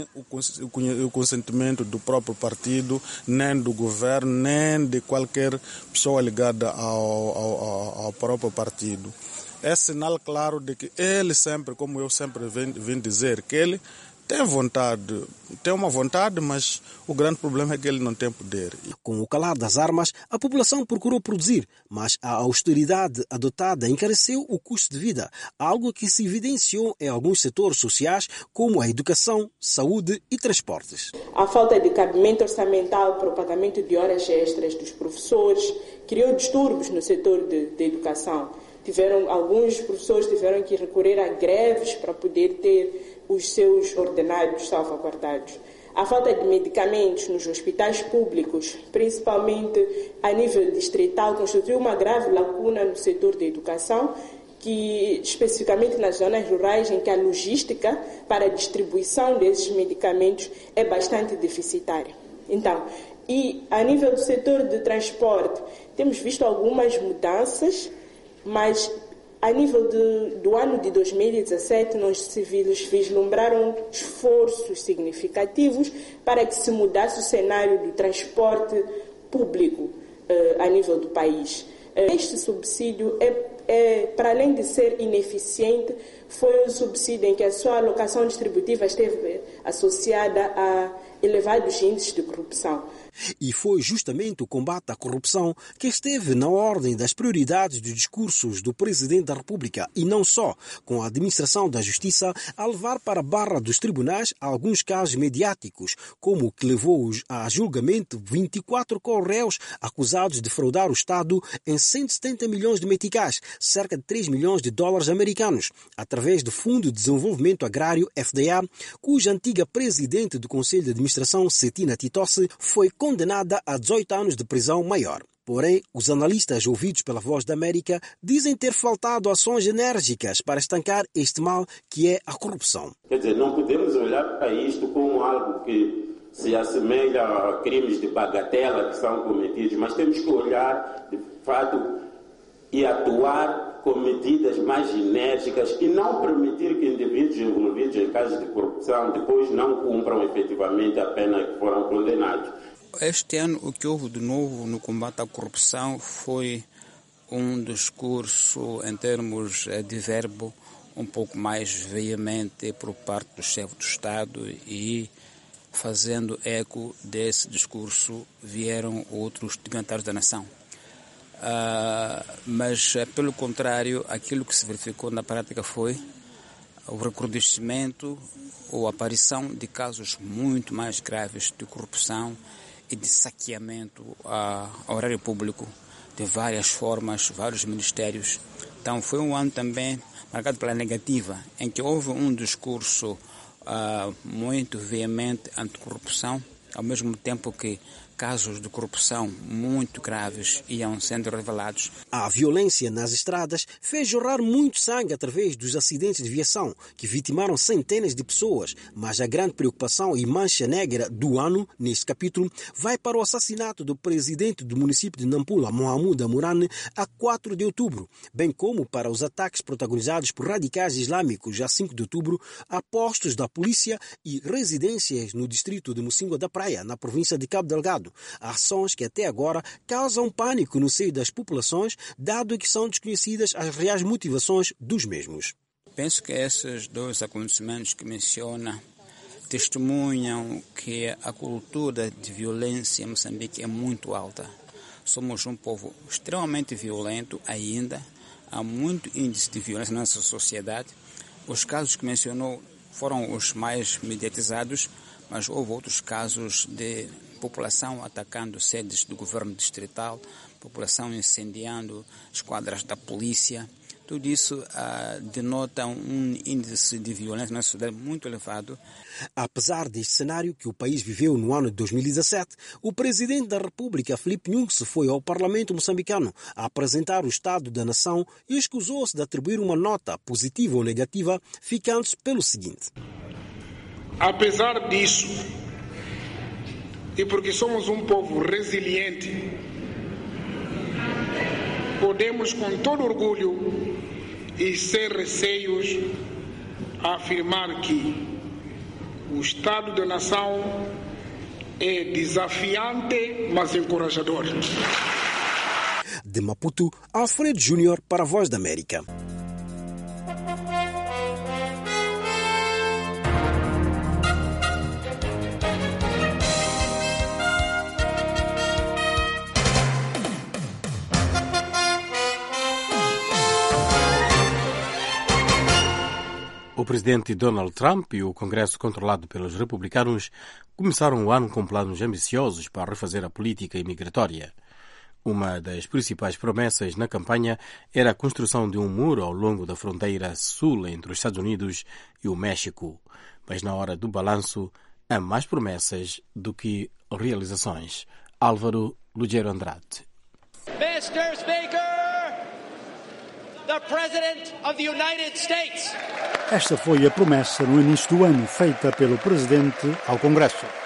o consentimento do próprio partido, nem do governo, nem de qualquer pessoa ligada ao, ao, ao próprio partido. É sinal claro de que ele sempre, como eu sempre vim dizer, que ele tem vontade, tem uma vontade, mas o grande problema é que ele não tem poder. Com o calar das armas, a população procurou produzir, mas a austeridade adotada encareceu o custo de vida, algo que se evidenciou em alguns setores sociais, como a educação, saúde e transportes. A falta de cabimento orçamental para o pagamento de horas extras dos professores criou distúrbios no setor de, de educação. Tiveram, alguns professores tiveram que recorrer a greves para poder ter os seus ordenados salvaguardados. A falta de medicamentos nos hospitais públicos, principalmente a nível distrital, constituiu uma grave lacuna no setor da educação, que especificamente nas zonas rurais, em que a logística para a distribuição desses medicamentos é bastante deficitária. Então, e a nível do setor de transporte, temos visto algumas mudanças, mas a nível de, do ano de dois mil e dezassete, nós se vislumbraram esforços significativos para que se mudasse o cenário do transporte público uh, a nível do país. Uh, este subsídio, é, é, para além de ser ineficiente, foi um subsídio em que a sua alocação distributiva esteve associada a elevados índices de corrupção. E foi justamente o combate à corrupção que esteve na ordem das prioridades dos discursos do Presidente da República, e não só, com a administração da Justiça a levar para a barra dos tribunais alguns casos mediáticos, como o que levou a julgamento vinte e quatro co-réus acusados de fraudar o Estado em cento e setenta milhões de meticais, cerca de três milhões de dólares americanos, através do Fundo de Desenvolvimento Agrário, F D A, cuja antiga presidente do Conselho de Administração, Cetina Titossi, foi condenada a dezoito anos de prisão maior. Porém, os analistas ouvidos pela Voz da América dizem ter faltado ações enérgicas para estancar este mal que é a corrupção. Quer dizer, não podemos olhar para isto como algo que se assemelha a crimes de bagatela que são cometidos, mas temos que olhar, de fato, e atuar com medidas mais enérgicas e não permitir que indivíduos envolvidos em casos de corrupção depois não cumpram efetivamente a pena que foram condenados. Este ano, o que houve de novo no combate à corrupção foi um discurso, em termos de verbo, um pouco mais veemente por parte do chefe do Estado, e, fazendo eco desse discurso, vieram outros dignatários da nação. Uh, mas, pelo contrário, aquilo que se verificou na prática foi o recrudescimento ou a aparição de casos muito mais graves de corrupção e de saqueamento uh, ao horário público de várias formas, vários ministérios. Então foi um ano também marcado pela negativa, em que houve um discurso uh, muito veemente anticorrupção, ao mesmo tempo que casos de corrupção muito graves iam sendo revelados. A violência nas estradas fez jorrar muito sangue através dos acidentes de viação, que vitimaram centenas de pessoas, mas a grande preocupação e mancha negra do ano, neste capítulo, vai para o assassinato do presidente do município de Nampula, Mohamed Amurane, a quatro de outubro, bem como para os ataques protagonizados por radicais islâmicos a cinco de outubro, a postos da polícia e residências no distrito de Mocíngua da Praia, na província de Cabo Delgado. Ações que até agora causam pânico no seio das populações, dado que são desconhecidas as reais motivações dos mesmos. Penso que esses dois acontecimentos que menciona testemunham que a cultura de violência em Moçambique é muito alta. Somos um povo extremamente violento ainda, há muito índice de violência na nossa sociedade. Os casos que mencionou foram os mais mediatizados, mas houve outros casos de população atacando sedes do governo distrital, população incendiando esquadras da polícia. Tudo isso uh, denota um índice de violência na sociedade muito elevado. Apesar deste cenário que o país viveu no ano de dois mil e dezassete, o Presidente da República, Filipe Nyusi, foi ao Parlamento moçambicano a apresentar o Estado da Nação e escusou-se de atribuir uma nota positiva ou negativa, ficando-se pelo seguinte. Apesar disso, e porque somos um povo resiliente, podemos com todo orgulho e sem receios afirmar que o Estado da Nação é desafiante, mas encorajador. De Maputo, Alfredo Júnior para a Voz da América. O presidente Donald Trump e o Congresso controlado pelos republicanos começaram o ano com planos ambiciosos para refazer a política imigratória. Uma das principais promessas na campanha era a construção de um muro ao longo da fronteira sul entre os Estados Unidos e o México. Mas na hora do balanço, há mais promessas do que realizações. Álvaro Lugero Andrade. mister Speaker, the President of the United States. Esta foi a promessa no início do ano feita pelo Presidente ao Congresso.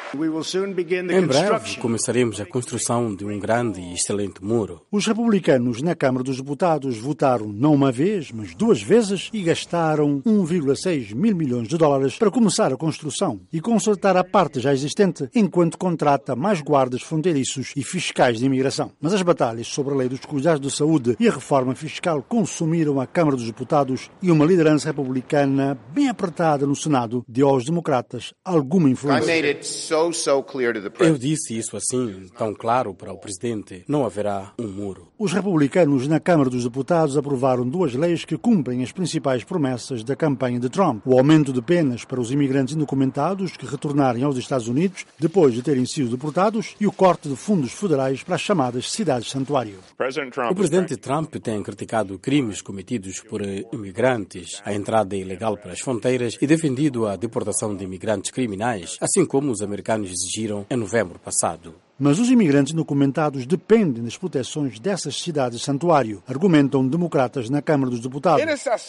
Em breve começaremos a construção de um grande e excelente muro. Os republicanos na Câmara dos Deputados votaram não uma vez, mas duas vezes e gastaram um vírgula seis mil milhões de dólares para começar a construção e consertar a parte já existente, enquanto contrata mais guardas fronteiriços e fiscais de imigração. Mas as batalhas sobre a lei dos cuidados de saúde e a reforma fiscal consumiram a Câmara dos Deputados e uma liderança republicana bem apertada no Senado deu aos democratas alguma influência. Eu disse isso assim, tão claro para o presidente, não haverá um muro. Os republicanos na Câmara dos Deputados aprovaram duas leis que cumprem as principais promessas da campanha de Trump. O aumento de penas para os imigrantes indocumentados que retornarem aos Estados Unidos depois de terem sido deportados e o corte de fundos federais para as chamadas cidades-santuário. O presidente Trump tem criticado crimes cometidos por imigrantes, a entrada ilegal pelas fronteiras e defendido a deportação de imigrantes criminais, assim como os americanos exigiram em novembro passado. Mas os imigrantes indocumentados dependem das proteções dessas cidades-santuário, argumentam democratas na Câmara dos Deputados.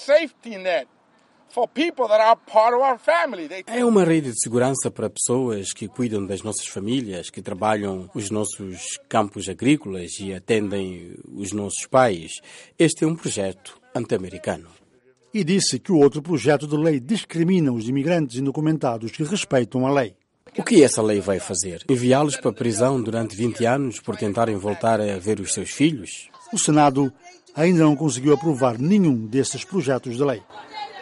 É uma rede de segurança para pessoas que cuidam das nossas famílias, que trabalham os nossos campos agrícolas e atendem os nossos pais. Este é um projeto anti-americano. E disse que o outro projeto de lei discrimina os imigrantes indocumentados que respeitam a lei. O que essa lei vai fazer? Enviá-los para a prisão durante vinte anos por tentarem voltar a ver os seus filhos? O Senado ainda não conseguiu aprovar nenhum desses projetos de lei.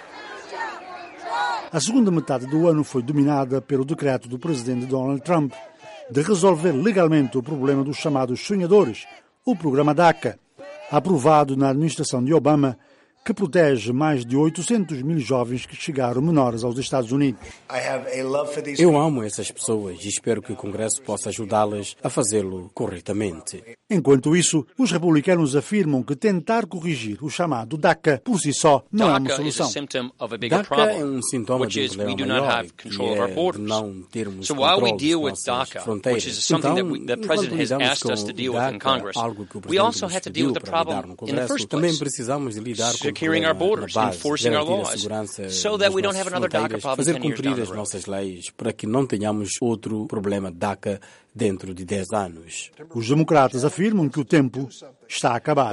A segunda metade do ano foi dominada pelo decreto do presidente Donald Trump de resolver legalmente o problema dos chamados sonhadores, o programa DACA, aprovado na administração de Obama, que protege mais de oitocentos mil jovens que chegaram menores aos Estados Unidos. Eu amo essas pessoas e espero que o Congresso possa ajudá-las a fazê-lo corretamente. Enquanto isso, os republicanos afirmam que tentar corrigir o chamado DACA por si só não é uma solução. DACA é um sintoma de um problema maior, que é de não termos controle das nossas fronteiras. Então, enquanto lidamos com o DACA, algo que o presidente nos pediu para lidar no Congresso, também precisamos de lidar com securing our borders, enforcing our laws, so that we don't have another DACA problem fazer ten years down cumprir the as road. nossas leis para que não tenhamos outro problema DACA dentro de dez anos. Os democratas afirmam que o tempo está a acabar.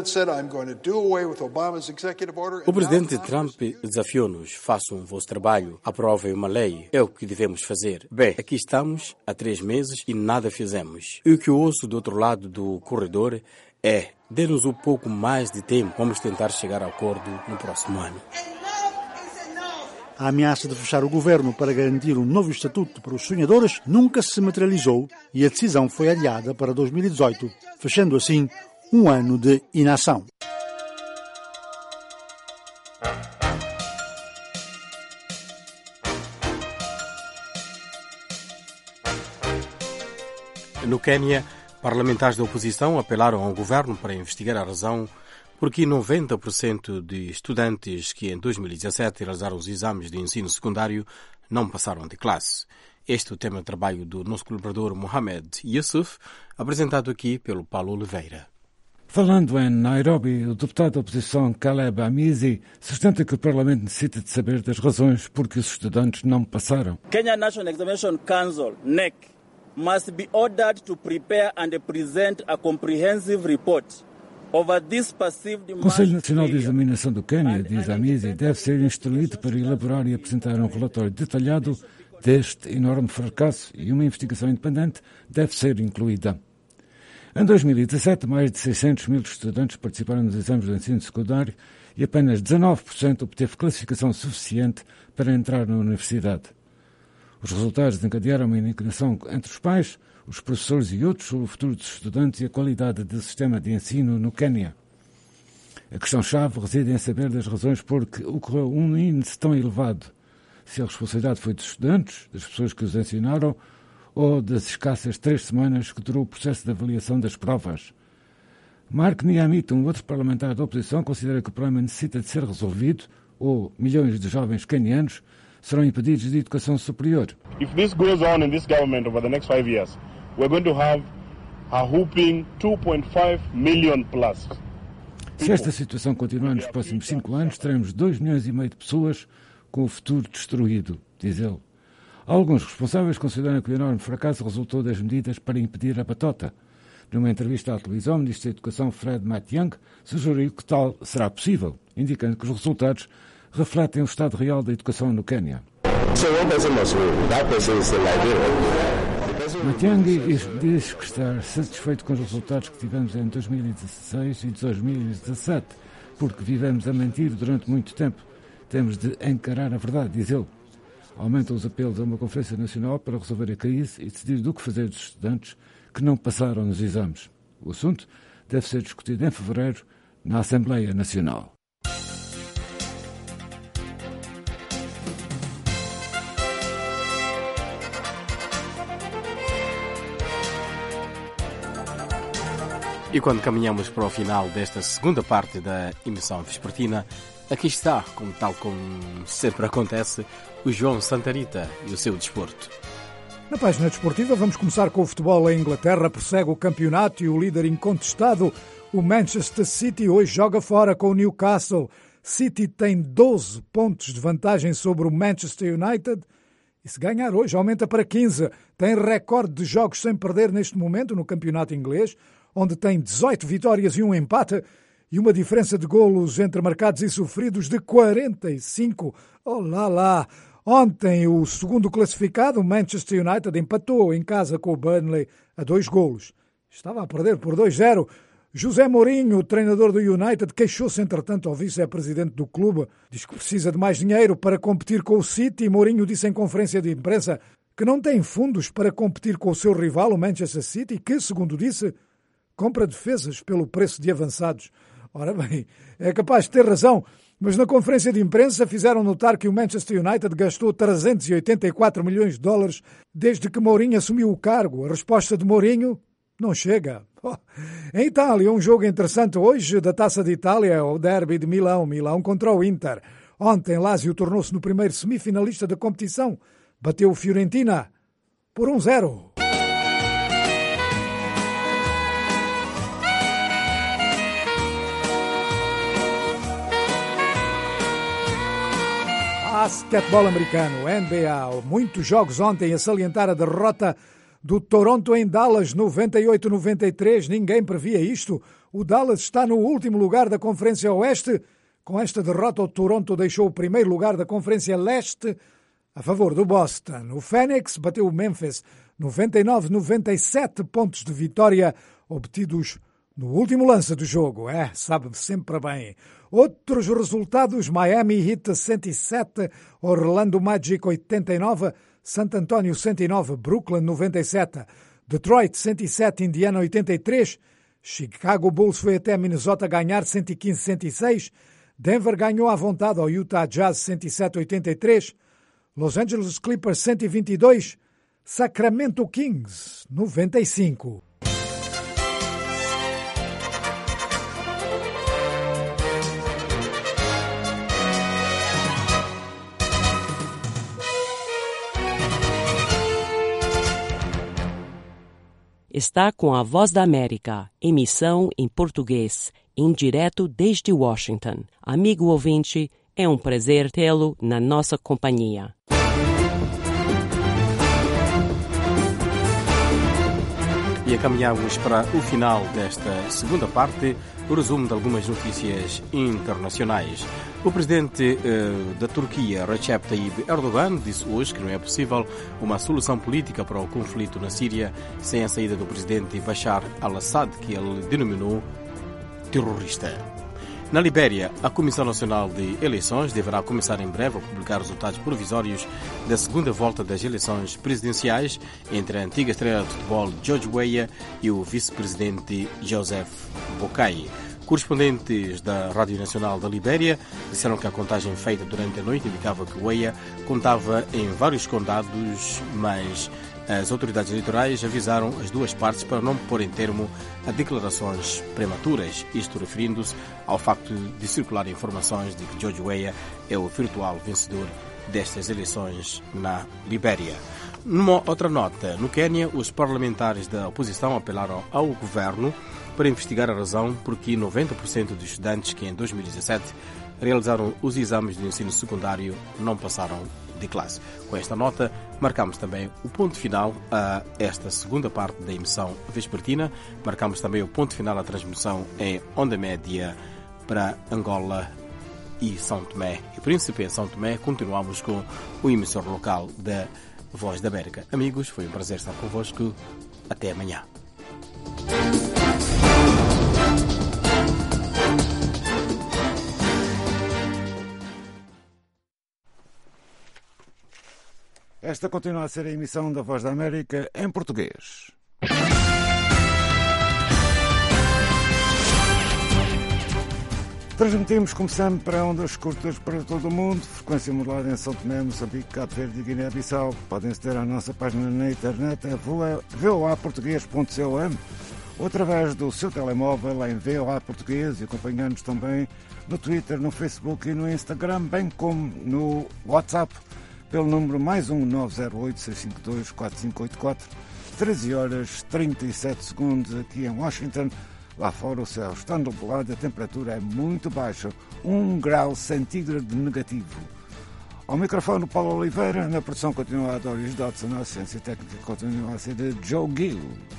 O presidente Trump desafiou-nos: façam o vosso trabalho, aprovem uma lei. É o que devemos fazer. Bem, aqui estamos há três meses e nada fizemos. E o que eu ouço do outro lado do corredor é: dê-nos um pouco mais de tempo, vamos tentar chegar a acordo no próximo ano. A ameaça de fechar o governo para garantir um novo estatuto para os sonhadores nunca se materializou e a decisão foi adiada para dois mil e dezoito, fechando assim um ano de inação. No Quênia, parlamentares da oposição apelaram ao governo para investigar a razão porque noventa por cento de estudantes que em dois mil e dezassete realizaram os exames de ensino secundário não passaram de classe. Este é o tema de trabalho do nosso colaborador Mohamed Yusuf, apresentado aqui pelo Paulo Oliveira. Falando em Nairobi, o deputado da oposição Caleb Amizi sustenta que o Parlamento necessita de saber das razões por que os estudantes não passaram. Kenya National Examination Council, N E C, must be ordered to prepare and present a comprehensive report. O Conselho Nacional de Examinação do Quênia, diz Amizi, deve ser instruído para elaborar e apresentar um relatório detalhado deste enorme fracasso e uma investigação independente deve ser incluída. Em dois mil e dezassete, mais de seiscentos mil estudantes participaram nos exames do ensino secundário e apenas dezanove por cento obteve classificação suficiente para entrar na universidade. Os resultados desencadearam uma indignação entre os pais, os professores e outros sobre o futuro dos estudantes e a qualidade do sistema de ensino no Quênia. A questão-chave reside em saber das razões por que ocorreu um índice tão elevado. Se a responsabilidade foi dos estudantes, das pessoas que os ensinaram, ou das escassas três semanas que durou o processo de avaliação das provas. Mark Niamit, um outro parlamentar da oposição, considera que o problema necessita de ser resolvido, ou milhões de jovens quenianos serão impedidos de educação superior. If this goes on in this government over the next five years, we're going to have a whooping two point five million plus. Se esta situação continuar nos próximos cinco anos, teremos dois milhões e meio de pessoas com o futuro destruído, diz ele. Alguns responsáveis consideram que o enorme fracasso resultou das medidas para impedir a batota. Numa entrevista à televisão, o Ministro da Educação, Fred Matiang'i, sugeriu que tal será possível, indicando que os resultados refletem o estado real da educação no Quênia. Matiang'i diz que está satisfeito com os resultados que tivemos em dois mil e dezesseis e dois mil e dezassete, porque vivemos a mentir durante muito tempo. Temos de encarar a verdade, diz ele. Aumentam os apelos a uma conferência nacional para resolver a crise e decidir do que fazer dos estudantes que não passaram nos exames. O assunto deve ser discutido em fevereiro na Assembleia Nacional. E quando caminhamos para o final desta segunda parte da emissão vespertina, aqui está, como tal como sempre acontece, o João Santarita e o seu desporto. Na página desportiva vamos começar com o futebol. A Inglaterra persegue o campeonato e o líder incontestado, o Manchester City, hoje joga fora com o Newcastle. City tem doze pontos de vantagem sobre o Manchester United e se ganhar hoje aumenta para quinze. Tem recorde de jogos sem perder neste momento no campeonato inglês, onde tem dezoito vitórias e um empate e uma diferença de golos entre marcados e sofridos de quarenta e cinco. Olá lá! Ontem o segundo classificado, o Manchester United, empatou em casa com o Burnley a dois golos. Estava a perder por dois a zero. José Mourinho, o treinador do United, queixou-se entretanto ao vice-presidente do clube. Diz que precisa de mais dinheiro para competir com o City. Mourinho disse em conferência de imprensa que não tem fundos para competir com o seu rival, o Manchester City, que, segundo disse, compra defesas pelo preço de avançados. Ora bem, é capaz de ter razão, mas na conferência de imprensa fizeram notar que o Manchester United gastou trezentos e oitenta e quatro milhões de dólares desde que Mourinho assumiu o cargo. A resposta de Mourinho não chega. Oh. Em Itália, um jogo interessante hoje da Taça de Itália é o derby de Milão, Milão contra o Inter. Ontem, Lazio tornou-se no primeiro semifinalista da competição. Bateu o Fiorentina por um a zero. Basquetebol americano, N B A. Muitos jogos ontem a salientar a derrota do Toronto em Dallas, noventa e oito a noventa e três. Ninguém previa isto. O Dallas está no último lugar da Conferência Oeste. Com esta derrota, o Toronto deixou o primeiro lugar da Conferência Leste a favor do Boston. O Phoenix bateu o Memphis, noventa e nove a noventa e sete pontos de vitória obtidos no último lance do jogo. É, sabe sempre bem. Outros resultados: Miami Heat cento e sete, Orlando Magic oitenta e nove, San Antonio cento e nove, Brooklyn noventa e sete, Detroit cento e sete, Indiana oitenta e três, Chicago Bulls foi até Minnesota ganhar cento e quinze a cento e seis, Denver ganhou à vontade ao Utah Jazz cento e sete a oitenta e três, Los Angeles Clippers cento e vinte e dois, Sacramento Kings noventa e cinco. Está com a Voz da América, emissão em português, em direto desde Washington. Amigo ouvinte, é um prazer tê-lo na nossa companhia. E caminhamos para o final desta segunda parte, o resumo de algumas notícias internacionais. O presidente uh, da Turquia, Recep Tayyip Erdogan, disse hoje que não é possível uma solução política para o conflito na Síria sem a saída do presidente Bashar al-Assad, que ele denominou terrorista. Na Libéria, a Comissão Nacional de Eleições deverá começar em breve a publicar resultados provisórios da segunda volta das eleições presidenciais entre a antiga estrela de futebol George Weah e o vice-presidente Joseph Boakai. Correspondentes da Rádio Nacional da Libéria disseram que a contagem feita durante a noite indicava que Weah contava em vários condados, mas as autoridades eleitorais avisaram as duas partes para não pôr em termo a declarações prematuras, isto referindo-se ao facto de circular informações de que George Weah é o virtual vencedor destas eleições na Libéria. Numa outra nota, no Quênia, os parlamentares da oposição apelaram ao governo para investigar a razão por que noventa por cento dos estudantes que em dois mil e dezassete realizaram os exames do ensino secundário não passaram de classe. Com esta nota, marcamos também o ponto final a esta segunda parte da emissão vespertina. Marcamos também o ponto final à transmissão em onda média para Angola e São Tomé e Príncipe. Em São Tomé, continuamos com o emissor local da Voz da América. Amigos, foi um prazer estar convosco. Até amanhã. Esta continua a ser a emissão da Voz da América em português. Transmitimos, como sempre, para ondas curtas para todo o mundo, frequência modulada em São Tomé, Moçambique, Cabo Verde e Guiné-Bissau. Podem aceder à nossa página na internet a v o a português ponto com ou através do seu telemóvel em V O A Português e acompanhar-nos também no Twitter, no Facebook e no Instagram, bem como no WhatsApp, pelo número mais um nove zero oito, seis cinco dois, quatro cinco oito quatro, treze horas trinta e sete segundos aqui em Washington. Lá fora o céu está nublado, a temperatura é muito baixa, um grau centígrado negativo. Ao microfone, Paulo Oliveira, na produção continua a Doris Dodson, a assistência técnica continua a ser de Joe Gill.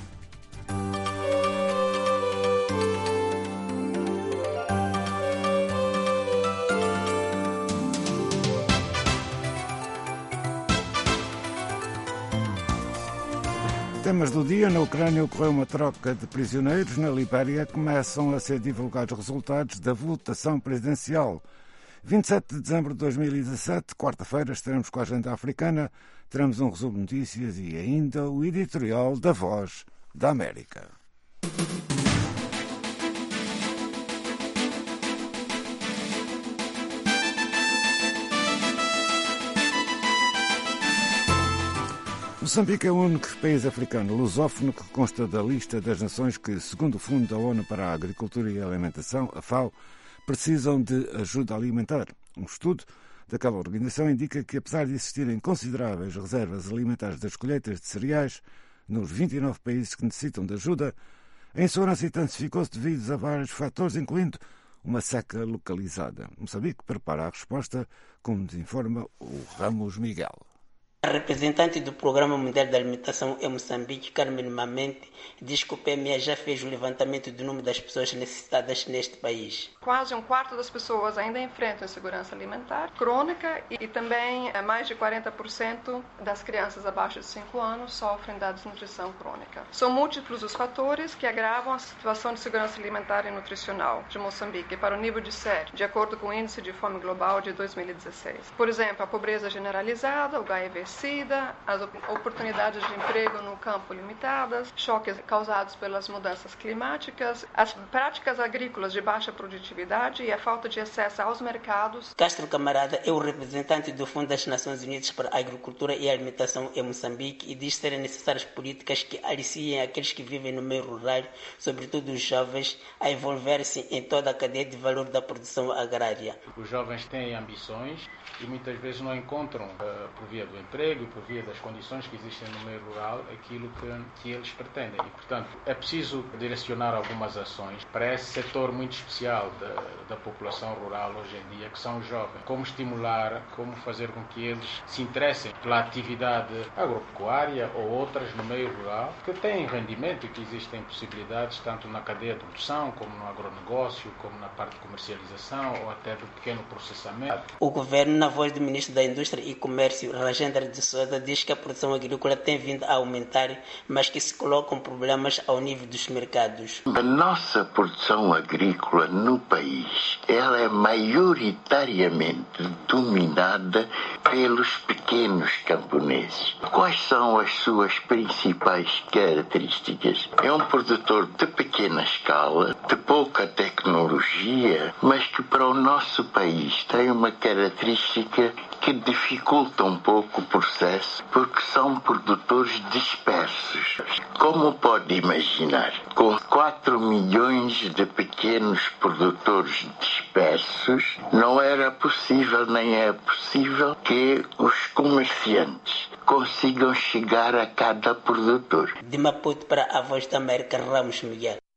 Temas do dia: na Ucrânia ocorreu uma troca de prisioneiros. Na Libéria começam a ser divulgados resultados da votação presidencial. vinte e sete de dezembro de dois mil e dezassete, quarta-feira, estaremos com a agenda africana. Teremos um resumo de notícias e ainda o editorial da Voz da América. Moçambique é o único país africano lusófono que consta da lista das nações que, segundo o Fundo da ONU para a Agricultura e a Alimentação, a FAO, precisam de ajuda alimentar. Um estudo daquela organização indica que, apesar de existirem consideráveis reservas alimentares das colheitas de cereais nos vinte e nove países que necessitam de ajuda, a insegurança intensificou-se devido a vários fatores, incluindo uma seca localizada. Moçambique prepara a resposta, como nos informa o Ramos Miguel. A representante do Programa Mundial de Alimentação em Moçambique, Carmen Mamente, diz que o P M E já fez o levantamento do número das pessoas necessitadas neste país. Quase um quarto das pessoas ainda enfrentam insegurança alimentar crônica e também mais de quarenta por cento das crianças abaixo de cinco anos sofrem da desnutrição crônica. São múltiplos os fatores que agravam a situação de segurança alimentar e nutricional de Moçambique para o nível de sete, de acordo com o Índice de Fome Global de dois mil e dezesseis. Por exemplo, a pobreza generalizada, o H I V SIDA, as oportunidades de emprego no campo limitadas, choques causados pelas mudanças climáticas, as práticas agrícolas de baixa produtividade e a falta de acesso aos mercados. Castro Camarada é o representante do Fundo das Nações Unidas para a Agricultura e a Alimentação em Moçambique e diz serem necessárias políticas que aliciem aqueles que vivem no meio rural, sobretudo os jovens, a envolver-se em toda a cadeia de valor da produção agrária. Os jovens têm ambições e muitas vezes não encontram, uh, por via do emprego, por via das condições que existem no meio rural, aquilo que, que eles pretendem. E, portanto, é preciso direcionar algumas ações para esse setor muito especial da, da população rural hoje em dia, que são os jovens. Como estimular, como fazer com que eles se interessem pela atividade agropecuária ou outras no meio rural, que têm rendimento e que existem possibilidades tanto na cadeia de produção, como no agronegócio, como na parte de comercialização ou até do pequeno processamento. O governo, na voz do ministro da Indústria e Comércio, Rajendra de Souza, diz que a produção agrícola tem vindo a aumentar, mas que se colocam problemas ao nível dos mercados. A nossa produção agrícola no país, ela é maioritariamente dominada pelos pequenos camponeses. Quais são as suas principais características? É um produtor de pequena escala, de pouca tecnologia, mas que para o nosso país tem uma característica que dificulta um pouco o processo, porque são produtores dispersos. Como pode imaginar, com quatro milhões de pequenos produtores dispersos, não era possível, nem é possível, que os comerciantes consigam chegar a cada produtor. De Maputo para a Voz da América, Ramos Miguel.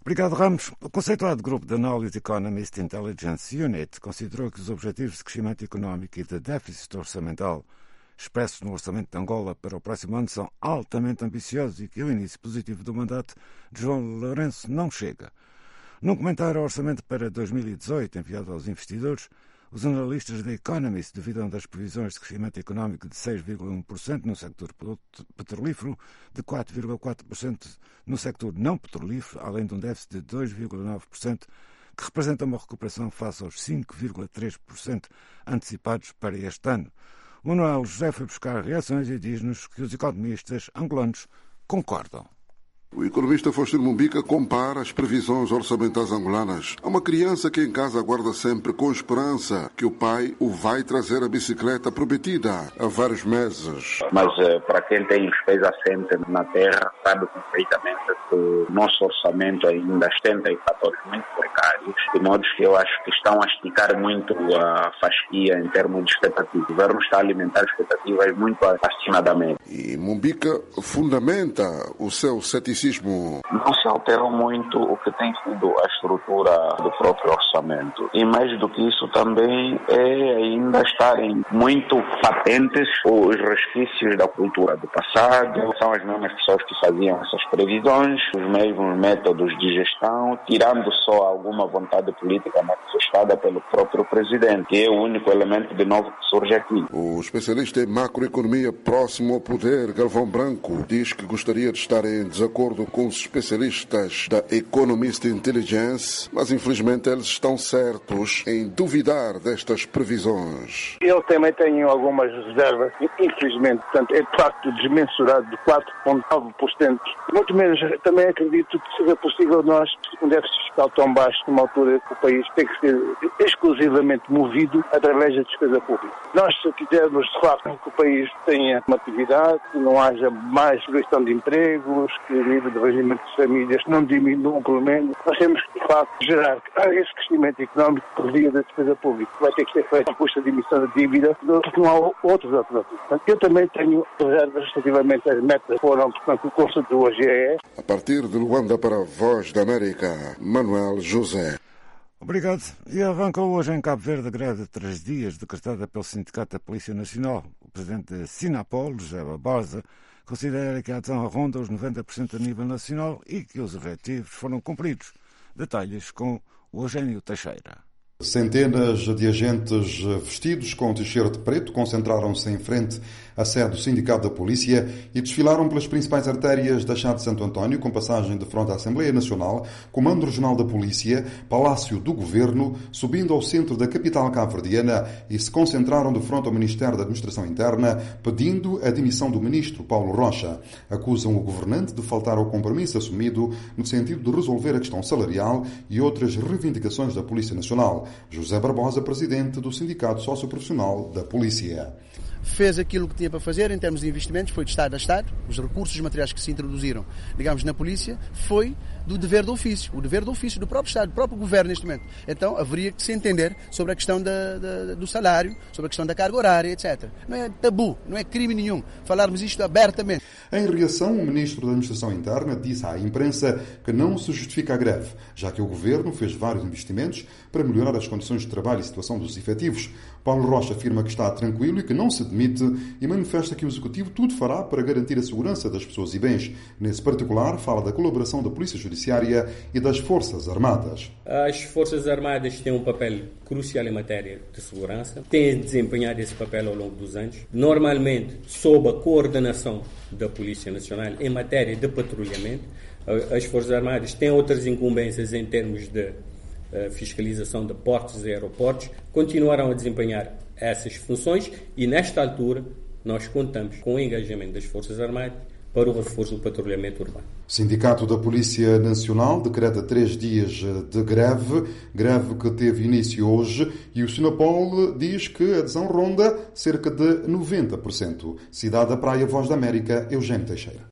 Obrigado, Ramos. O conceituado grupo de análise Economist Intelligence Unit considerou que os objetivos de crescimento económico e de déficit orçamental expressos no Orçamento de Angola para o próximo ano são altamente ambiciosos e que o início positivo do mandato de João Lourenço não chega. Num comentário ao Orçamento para dois mil e dezoito enviado aos investidores, os analistas da Economist duvidam das previsões de crescimento económico de seis vírgula um por cento no sector petrolífero, de quatro vírgula quatro por cento no sector não petrolífero, além de um déficit de dois vírgula nove por cento, que representa uma recuperação face aos cinco vírgula três por cento antecipados para este ano. Manuel José foi buscar reações e diz-nos que os economistas angolanos concordam. O economista Faustino Mumbica compara as previsões orçamentais angolanas a uma criança que em casa aguarda sempre com esperança que o pai o vai trazer a bicicleta prometida há vários meses. Mas eh, para quem tem os pés assentes na terra, sabe perfeitamente que o nosso orçamento ainda ostenta em fatores muito precários, de modo que eu acho que estão a esticar muito a fasquia em termos de expectativas. O governo está a alimentar expectativas muito acima da média. E Mumbica fundamenta o seu ceticismo. Não se alterou muito o que tem sido a estrutura do próprio orçamento. E mais do que isso também é ainda estarem muito patentes os resquícios da cultura do passado. São as mesmas pessoas que faziam essas previsões, os mesmos métodos de gestão, tirando só alguma vontade política manifestada pelo próprio presidente, que é o único elemento de novo que surge aqui. O especialista em macroeconomia próximo ao poder, Galvão Branco, diz que gostaria de estar em desacordo com os especialistas da Economist Intelligence, mas infelizmente eles estão certos em duvidar destas previsões. Eu também tenho algumas reservas, infelizmente, portanto, é de facto desmensurado de quatro vírgula nove por cento. Muito menos também acredito que seja possível nós, com um déficit fiscal tão baixo, numa altura que o país tem que ser exclusivamente movido através da despesa pública. Nós, se quisermos de facto que o país tenha uma atividade, que não haja mais criação de empregos, que o nível de regimento de famílias não diminuam pelo menos, nós temos que de facto gerar esse crescimento económico por via da despesa pública. Vai ter que ser feito à custa de emissão de dívida, porque não há outros alternativas. Portanto, eu também tenho reservas relativamente às metas que foram, portanto, o curso do O G E. A partir de Luanda para a Voz da América, Manuel José. Obrigado. E arrancou hoje em Cabo Verde a greve de três dias decretada pelo Sindicato da Polícia Nacional. O presidente da Sinapol, José Barbosa, considera que a adesão ronda os noventa por cento a nível nacional e que os objetivos foram cumpridos. Detalhes com o Eugênio Teixeira. Centenas de agentes vestidos com t-shirt preto concentraram-se em frente à sede do Sindicato da Polícia e desfilaram pelas principais artérias da Chá de Santo António, com passagem de fronte à Assembleia Nacional, Comando Regional da Polícia, Palácio do Governo, subindo ao centro da capital cabo-verdiana e se concentraram de fronte ao Ministério da Administração Interna, pedindo a demissão do ministro Paulo Rocha. Acusam o governante de faltar ao compromisso assumido no sentido de resolver a questão salarial e outras reivindicações da Polícia Nacional. José Barbosa, presidente do Sindicato Socioprofissional da Polícia. Fez aquilo que tinha para fazer em termos de investimentos, foi de Estado a Estado. Os recursos materiais que se introduziram, digamos, na polícia, foi do dever do ofício, o dever do ofício do próprio Estado, do próprio Governo neste momento. Então haveria que se entender sobre a questão da, da, do salário, sobre a questão da carga horária, etcétera. Não é tabu, não é crime nenhum falarmos isto abertamente. Em reação, o Ministro da Administração Interna disse à imprensa que não se justifica a greve, já que o Governo fez vários investimentos para melhorar as condições de trabalho e situação dos efetivos. Paulo Rocha afirma que está tranquilo e que não se demite e manifesta que o Executivo tudo fará para garantir a segurança das pessoas e bens. Nesse particular, fala da colaboração da Polícia Judiciária e das Forças Armadas. As Forças Armadas têm um papel crucial em matéria de segurança, têm desempenhado esse papel ao longo dos anos, normalmente sob a coordenação da Polícia Nacional em matéria de patrulhamento. As Forças Armadas têm outras incumbências em termos de fiscalização de portos e aeroportos, continuarão a desempenhar essas funções e, nesta altura, nós contamos com o engajamento das Forças Armadas para o reforço do patrulhamento urbano. O Sindicato da Polícia Nacional decreta três dias de greve, greve que teve início hoje, e o Sinapol diz que a adesão ronda cerca de noventa por cento. Cidade da Praia, Voz da América, Eugênio Teixeira.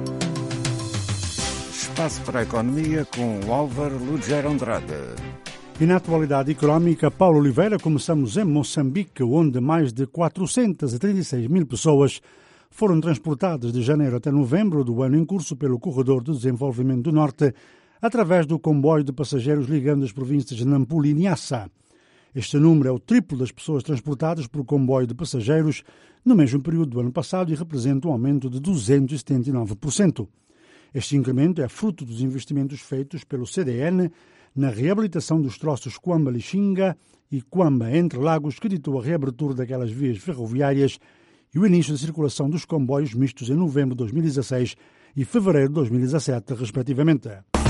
Espaço para a Economia com o Álvaro Lugero Andrade. E na atualidade económica, Paulo Oliveira, começamos em Moçambique, onde mais de quatrocentas e trinta e seis mil pessoas foram transportadas de janeiro até novembro do ano em curso pelo Corredor de Desenvolvimento do Norte, através do comboio de passageiros ligando as províncias de Nampula e Niassa. Este número é o triplo das pessoas transportadas por comboio de passageiros no mesmo período do ano passado e representa um aumento de duzentos e setenta e nove por cento. Este incremento é fruto dos investimentos feitos pelo C D N na reabilitação dos troços Cuamba-Lixinga e Cuamba-Entre Lagos, que ditou a reabertura daquelas vias ferroviárias e o início da circulação dos comboios mistos em novembro de dois mil e dezasseis e fevereiro de dois mil e dezassete, respectivamente.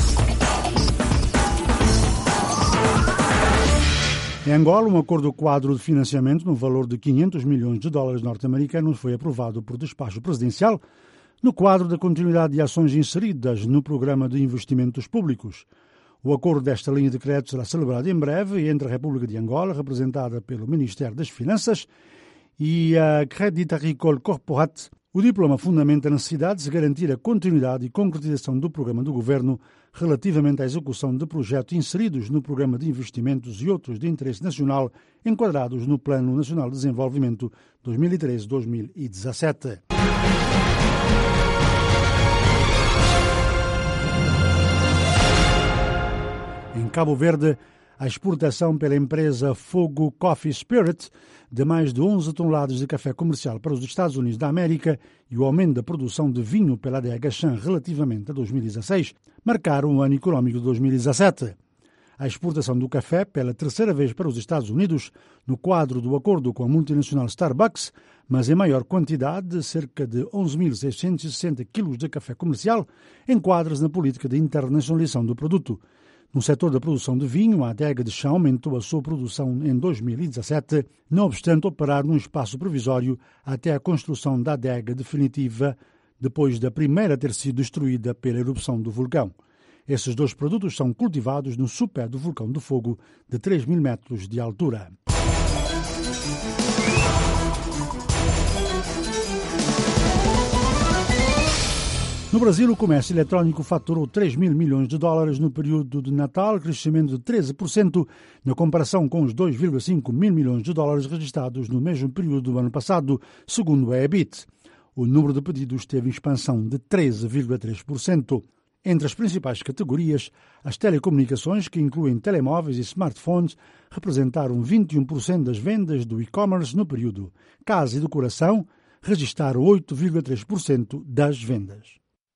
Em Angola, um acordo quadro de financiamento no valor de quinhentos milhões de dólares norte-americanos foi aprovado por despacho presidencial no quadro da continuidade de ações inseridas no Programa de Investimentos Públicos. O acordo desta linha de crédito será celebrado em breve entre a República de Angola, representada pelo Ministério das Finanças, e a Crédit Agricole Corporate. O diploma fundamenta a necessidade de se garantir a continuidade e concretização do programa do Governo relativamente à execução de projetos inseridos no Programa de Investimentos e outros de interesse nacional enquadrados no Plano Nacional de Desenvolvimento dois mil e treze a dois mil e dezassete. Em Cabo Verde, a exportação pela empresa Fogo Coffee Spirit de mais de onze toneladas de café comercial para os Estados Unidos da América e o aumento da produção de vinho pela adega Chan relativamente a dois mil e dezasseis marcaram o ano económico de dois mil e dezassete. A exportação do café pela terceira vez para os Estados Unidos, no quadro do acordo com a multinacional Starbucks, mas em maior quantidade, cerca de onze mil seiscentos e sessenta quilos de café comercial, enquadra-se na política de internacionalização do produto. No setor da produção de vinho, a adega de Chão aumentou a sua produção em dois mil e dezassete, não obstante operar num espaço provisório até a construção da adega definitiva, depois da primeira ter sido destruída pela erupção do vulcão. Esses dois produtos são cultivados no supé do vulcão do Fogo, de três mil metros de altura. No Brasil, o comércio eletrónico faturou três mil milhões de dólares no período de Natal, crescimento de treze por cento na comparação com os dois vírgula cinco mil milhões de dólares registrados no mesmo período do ano passado, segundo a EBIT. O número de pedidos teve expansão de treze vírgula três por cento. Entre as principais categorias, as telecomunicações, que incluem telemóveis e smartphones, representaram vinte e um por cento das vendas do e-commerce no período. Casa e decoração registraram oito vírgula três por cento das vendas.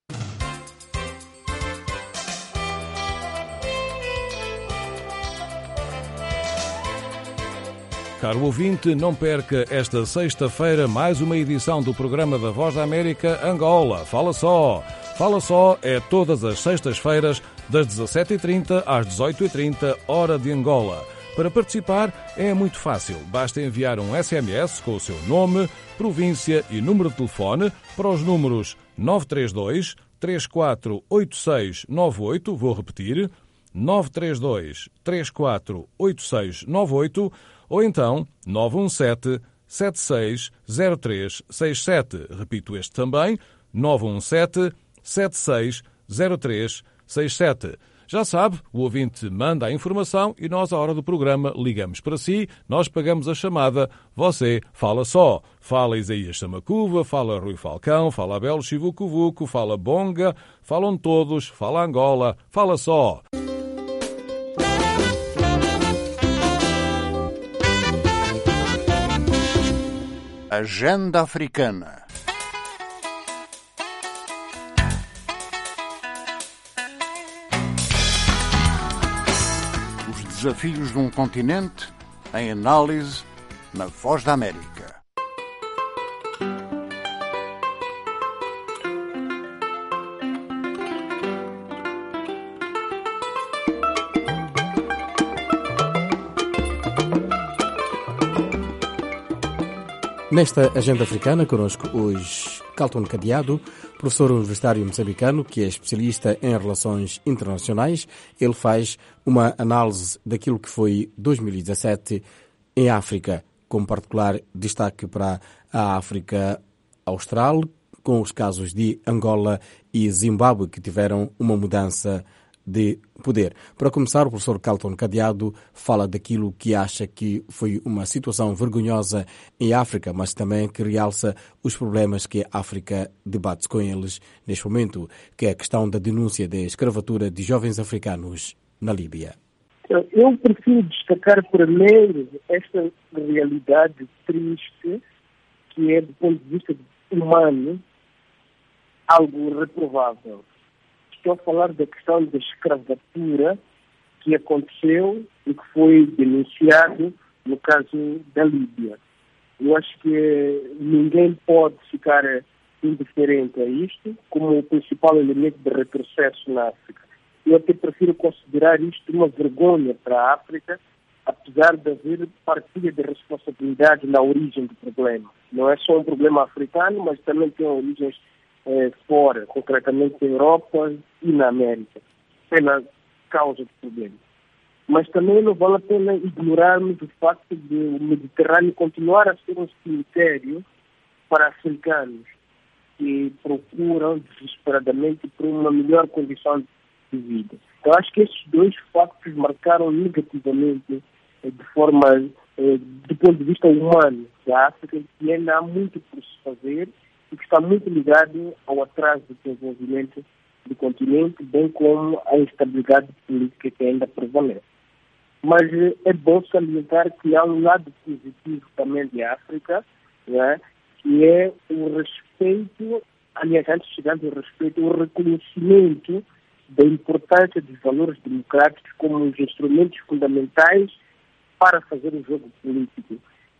Caro ouvinte, não perca esta sexta-feira mais uma edição do programa da Voz da América Angola. Fala só! Fala só é todas as sextas-feiras, das dezassete e trinta às dezoito e trinta, hora de Angola. Para participar é muito fácil. Basta enviar um S M S com o seu nome, província e número de telefone para os números nove três dois, três quatro oito seis nove oito, vou repetir, nove três dois, três quatro oito seis nove oito, ou então nove um sete, sete seis zero três seis sete. Repito este também, nove um sete, sete seis zero três seis sete. Já sabe, o ouvinte manda a informação e nós, à hora do programa, ligamos para si, nós pagamos a chamada, você fala só. Fala Isaías Samacuva, fala Rui Falcão, fala Abel Chivucovuco, fala Bonga, falam todos, fala Angola, fala só. Agenda Africana. Os desafios de um continente em análise na Voz da América. Nesta agenda africana, connosco hoje Calton Cadeado, professor universitário moçambicano, que é especialista em relações internacionais. Ele faz uma análise daquilo que foi dois mil e dezassete em África, com particular destaque para a África Austral, com os casos de Angola e Zimbábue, que tiveram uma mudança de poder. Para começar, o professor Carlton Cadeado fala daquilo que acha que foi uma situação vergonhosa em África, mas também que realça os problemas que a África debate com eles neste momento, que é a questão da denúncia da escravatura de jovens africanos na Líbia. Eu prefiro destacar primeiro esta realidade triste, que é, do ponto de vista humano, algo reprovável. Estou a falar da questão da escravatura que aconteceu e que foi denunciado no caso da Líbia. Eu acho que ninguém pode ficar indiferente a isto como o principal elemento de retrocesso na África. Eu até prefiro considerar isto uma vergonha para a África, apesar de haver partilha de responsabilidade na origem do problema. Não é só um problema africano, mas também tem origens eh, fora, concretamente na Europa e na América, pela causa do problema. Mas também não vale a pena ignorarmos o facto de o Mediterrâneo continuar a ser um cemitério para africanos que procuram desesperadamente por uma melhor condição de vida. Então, acho que estes dois factos marcaram negativamente, de forma, do ponto de vista humano, da África, que ainda há muito por se fazer e que está muito ligado ao atraso do desenvolvimento do continente, bem como à instabilidade política que ainda prevalece. Mas é bom salientar que há um lado positivo também de África, né, que é o respeito, aliás, antes de chegar ao respeito, o reconhecimento da importância dos valores democráticos como os instrumentos fundamentais para fazer o jogo político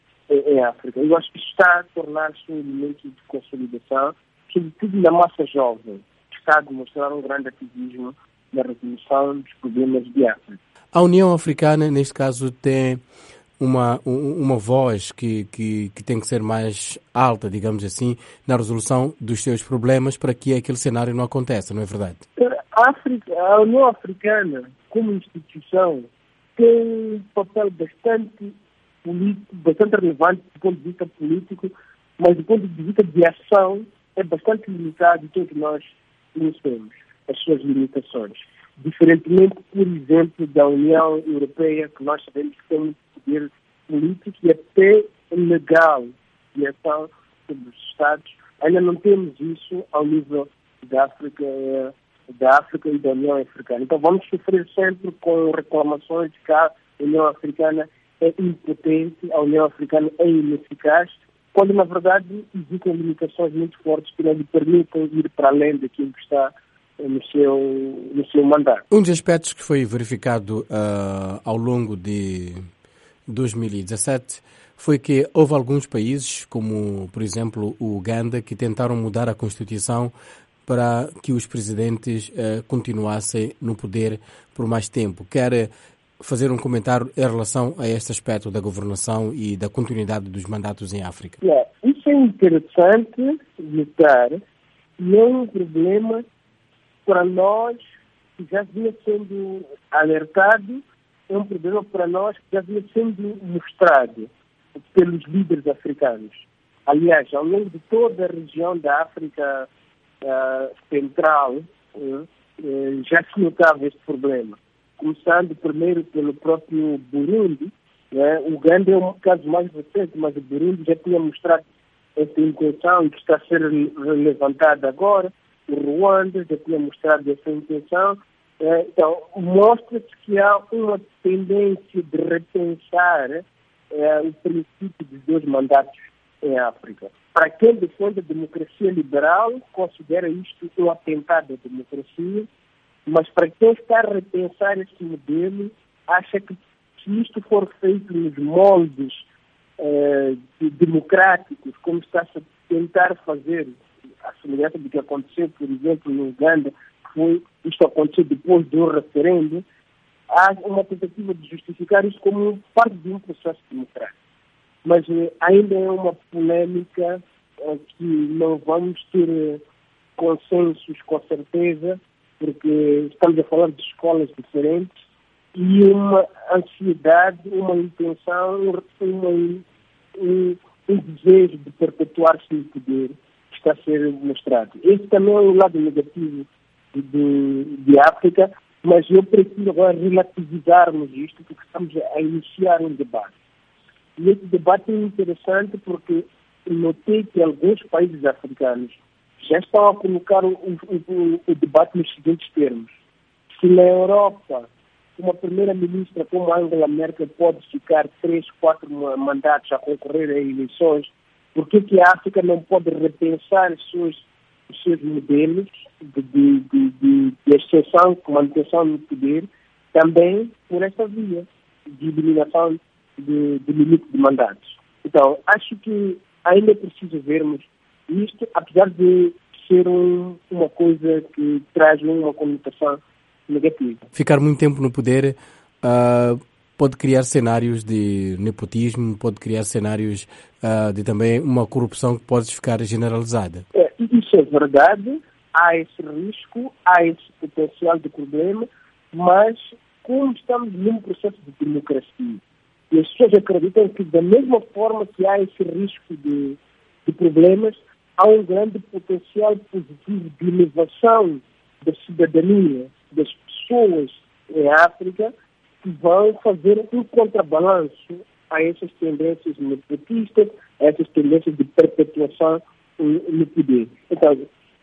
em África. Eu acho que está a tornar-se um elemento de consolidação, sobretudo na massa jovem, que está a demonstrar um grande ativismo na resolução dos problemas de África. A União Africana, neste caso, tem uma, uma voz que, que, que tem que ser mais alta, digamos assim, na resolução dos seus problemas para que aquele cenário não aconteça, não é verdade? A, África, a União Africana, como instituição, tem um papel bastante político, bastante relevante do ponto de vista político, mas do ponto de vista de ação é bastante limitado e todos nós conhecemos as suas limitações. Diferentemente, por exemplo, da União Europeia, que nós sabemos que tem muito poder político e até legal de ação sobre os Estados, ainda não temos isso ao nível da África, da África e da União Africana. Então vamos sofrer sempre com reclamações de que a União Africana é impotente, a União Africana é ineficaz, quando na verdade existem limitações muito fortes que não lhe permitem ir para além daquilo que está no seu, no seu mandato. Um dos aspectos que foi verificado uh, ao longo de dois mil e dezassete foi que houve alguns países, como por exemplo o Uganda, que tentaram mudar a Constituição para que os presidentes uh, continuassem no poder por mais tempo. Quer fazer um comentário em relação a este aspecto da governação e da continuidade dos mandatos em África? Yeah, isso é interessante notar e é um problema para nós que já vinha sendo alertado, é um problema para nós que já vinha sendo mostrado pelos líderes africanos. Aliás, ao longo de toda a região da África uh, Central, uh, uh, já se notava este problema. Começando primeiro pelo próprio Burundi, né? O Uganda é um caso mais recente, mas o Burundi já tinha mostrado essa intenção que está a ser levantada agora. O Ruanda já tinha mostrado essa intenção. É, então, mostra-se que há uma tendência de repensar é, o princípio dos dois mandatos em África. Para quem defende a democracia liberal, considera isto um atentado à democracia, mas para quem está a repensar esse modelo, acha que se isto for feito nos moldes é, democráticos, como está-se a tentar fazer, a semelhança do que aconteceu, por exemplo, no Uganda, que foi, isto aconteceu depois do referendo, há uma tentativa de justificar isso como parte de um processo democrático. Mas eh, ainda é uma polêmica eh, que não vamos ter eh, consensos com certeza, porque estamos a falar de escolas diferentes e uma ansiedade, uma intenção, uma, um, um desejo de perpetuar-se no poder está a ser mostrado. Esse também é um lado negativo de, de África, Mas eu prefiro agora relativizarmos isto, porque estamos a iniciar um debate. E esse debate é interessante porque notei que alguns países africanos já estão a colocar o, o, o debate nos seguintes termos. Se na Europa uma primeira-ministra como Angela Merkel pode ficar três, quatro mandatos a concorrer a eleições, por que que a África não pode repensar os seus, os seus modelos de, de, de, de, de exceção, de manutenção no poder, também por esta via de eliminação de, de limite de mandatos? Então, acho que ainda é preciso vermos isto, apesar de ser um, uma coisa que traz uma conotação negativa. Ficar muito tempo no poder uh, pode criar cenários de nepotismo, pode criar cenários uh, de também uma corrupção que pode ficar generalizada. É, isso é verdade, há esse risco, há esse potencial de problema, mas como estamos num processo de democracia, e as pessoas acreditam que da mesma forma que há esse risco de, de problemas, há um grande potencial positivo de inovação da cidadania, das pessoas em África, que vão fazer um contrabalanço a essas tendências nepotistas, a essas tendências de perpetuação no poder. Então,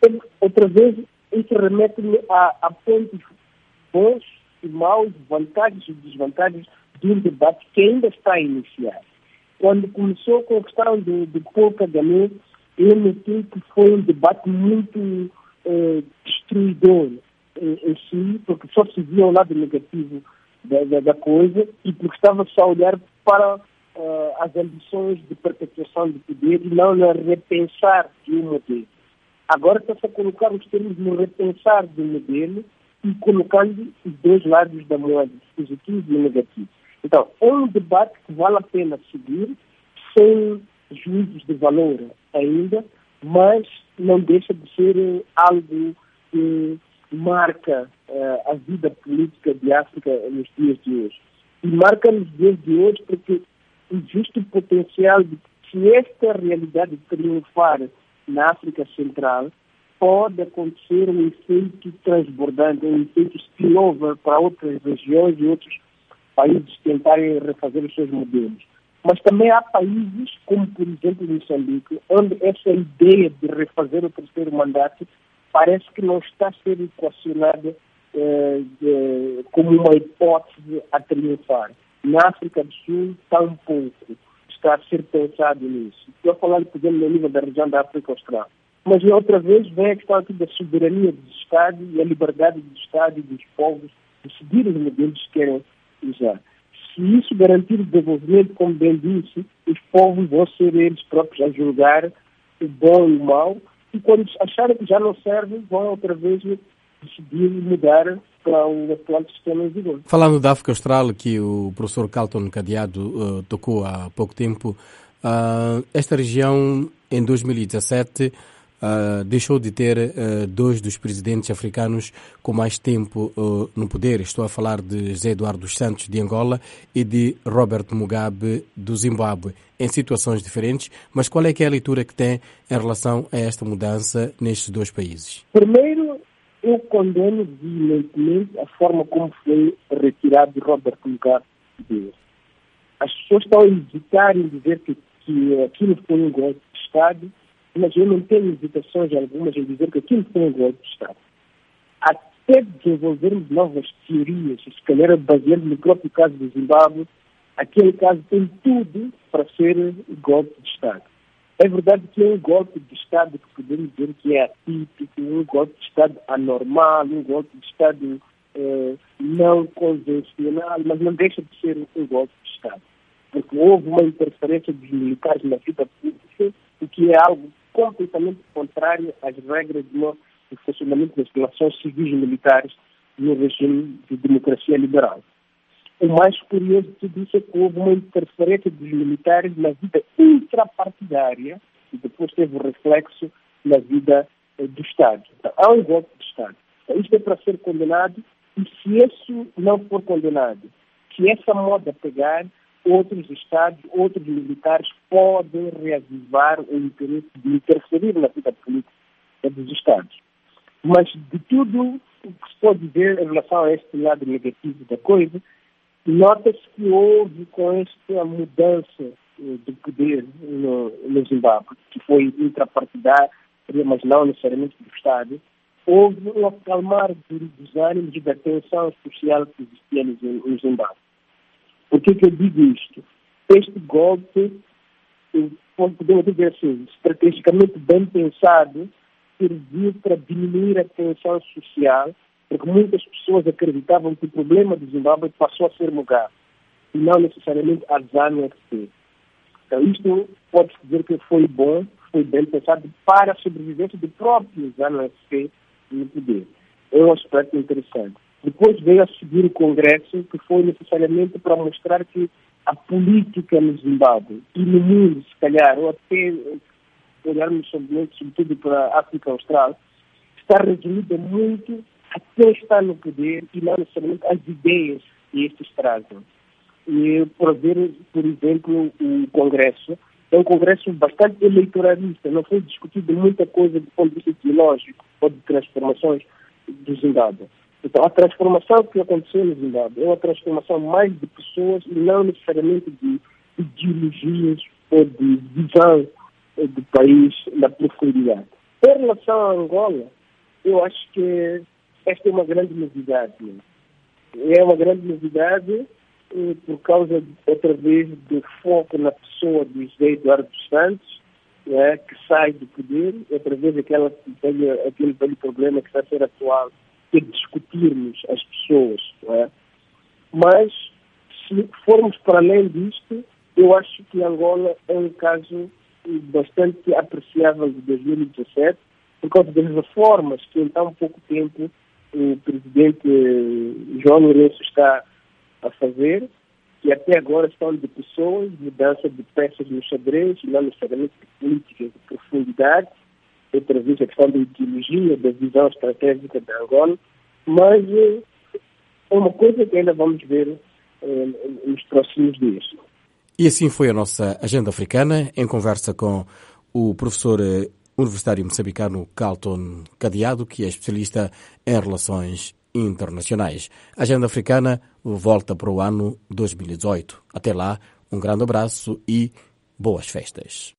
outra vez, isso remete-me a, a pontos bons e maus, vantagens e desvantagens de um debate que ainda está a iniciar. Quando começou com a questão do, do Paul Kagame, eu notei que foi um debate muito eh, destruidor em, em si, porque só se via o lado negativo da, da, da coisa e porque estava só a olhar para uh, as ambições de perpetuação do poder e não a repensar de um modelo. Agora está-se a colocar os termos no repensar do modelo e colocando os dois lados da moeda, positivo e negativo. Então, é um debate que vale a pena seguir, sem juízos de valor ainda, mas não deixa de ser algo que marca uh, a vida política de África nos dias de hoje. E marca nos dias de hoje porque existe o potencial de que esta realidade triunfar na África Central pode acontecer um efeito transbordante, um efeito spillover para outras regiões e outros países tentarem refazer os seus modelos. Mas também há países, como por exemplo Moçambique, onde essa ideia de refazer o terceiro mandato parece que não está a ser equacionada eh, de, como uma hipótese a triunfar. Na África do Sul, tampouco está a ser pensado nisso. Estou a falar, por exemplo, no nível da região da África Austral. Mas, outra vez, vem a questão aqui da soberania dos Estados e a liberdade dos Estados e dos povos decidir os modelos que querem usar. Se isso garantir o desenvolvimento, como bem disse, os povos vão ser eles próprios a julgar o bom e o mau, e quando acharem que já não serve, vão outra vez decidir mudar para o atual sistema em vigor. Falando da África Austral, que o professor Carlton Cadeado uh, tocou há pouco tempo, uh, esta região, em dois mil e dezassete, Uh, deixou de ter uh, dois dos presidentes africanos com mais tempo uh, no poder. Estou a falar de José Eduardo dos Santos, de Angola, e de Robert Mugabe, do Zimbábue, em situações diferentes. Mas qual é que é a leitura que tem em relação a esta mudança nestes dois países? Primeiro, eu condeno veementemente a forma como foi retirado Robert Mugabe. As pessoas estão a hesitar em dizer que, que aquilo foi um golpe de Estado, mas eu não tenho hesitações algumas em dizer que aquilo foi um golpe de Estado. Até desenvolvermos novas teorias, se calhar baseando no próprio caso do Zimbábue, aquele caso tem tudo para ser golpe de Estado. É verdade que é um golpe de Estado que podemos dizer que é atípico, um golpe de Estado anormal, um golpe de Estado eh, não convencional, mas não deixa de ser um golpe de Estado. Porque houve uma interferência dos militares na vida pública, o que é algo completamente contrário às regras do funcionamento das relações civis e militares no regime de democracia liberal. O mais curioso de tudo isso é que houve uma interferência dos militares na vida intrapartidária e depois teve um reflexo na vida eh, do Estado. Então, há um golpe de Estado. Então, isto é para ser condenado e se isso não for condenado, se essa moda pegar, outros Estados, outros militares podem reavivar o interesse de interferir na vida política dos Estados. Mas de tudo que se pode dizer em relação a este lado negativo da coisa, nota-se que houve com esta mudança de poder no, no Zimbábue, que foi intrapartidária, mas não necessariamente do Estado, houve um acalmar dos ânimos e da tensão social que existia no, no Zimbábue. Por que que eu digo isto? Este golpe, podemos dizer assim, estrategicamente bem pensado, serviu para diminuir a tensão social, porque muitas pessoas acreditavam que o problema do Zimbábue passou a ser Mugabe, e não necessariamente a ZANU F P. Então, isto pode-se dizer que foi bom, foi bem pensado para a sobrevivência do próprio ZANU F P no poder. É um aspecto interessante. Depois veio a seguir o Congresso, que foi necessariamente para mostrar que a política no Zimbábue e no mundo, se calhar, ou até olharmos sobretudo para a África Austral, está resumida muito a quem está no poder e não necessariamente as ideias que estes trazem. E, por ver, por exemplo, o Congresso, é um Congresso bastante eleitoralista, não foi discutido muita coisa do ponto de vista ideológico ou de transformações do Zimbábue. Então, a transformação que aconteceu no Zimbábue é uma transformação mais de pessoas e não necessariamente de ideologias ou de visão do país na profundidade. Em relação à Angola, eu acho que esta é uma grande novidade. É uma grande novidade eh, por causa, através do foco na pessoa de José Eduardo dos Santos, né, que sai do poder, através daquela velha, aquele velho problema que está a ser atual, que é discutirmos as pessoas. Né? Mas, se formos para além disto, eu acho que Angola é um caso bastante apreciável de dois mil e dezassete, por causa das reformas que em tão pouco tempo o presidente João Lourenço está a fazer, que até agora estão de pessoas, mudança de peças no xadrez, não necessariamente de políticas de profundidade, outra vez a questão da ideologia, da visão estratégica da Angola, mas é uma coisa que ainda vamos ver eh, nos próximos dias. E assim foi a nossa agenda africana, em conversa com o professor universitário moçambicano Carlton Cadeado, que é especialista em relações internacionais. A agenda africana volta para o ano dois mil e dezoito. Até lá, um grande abraço e boas festas.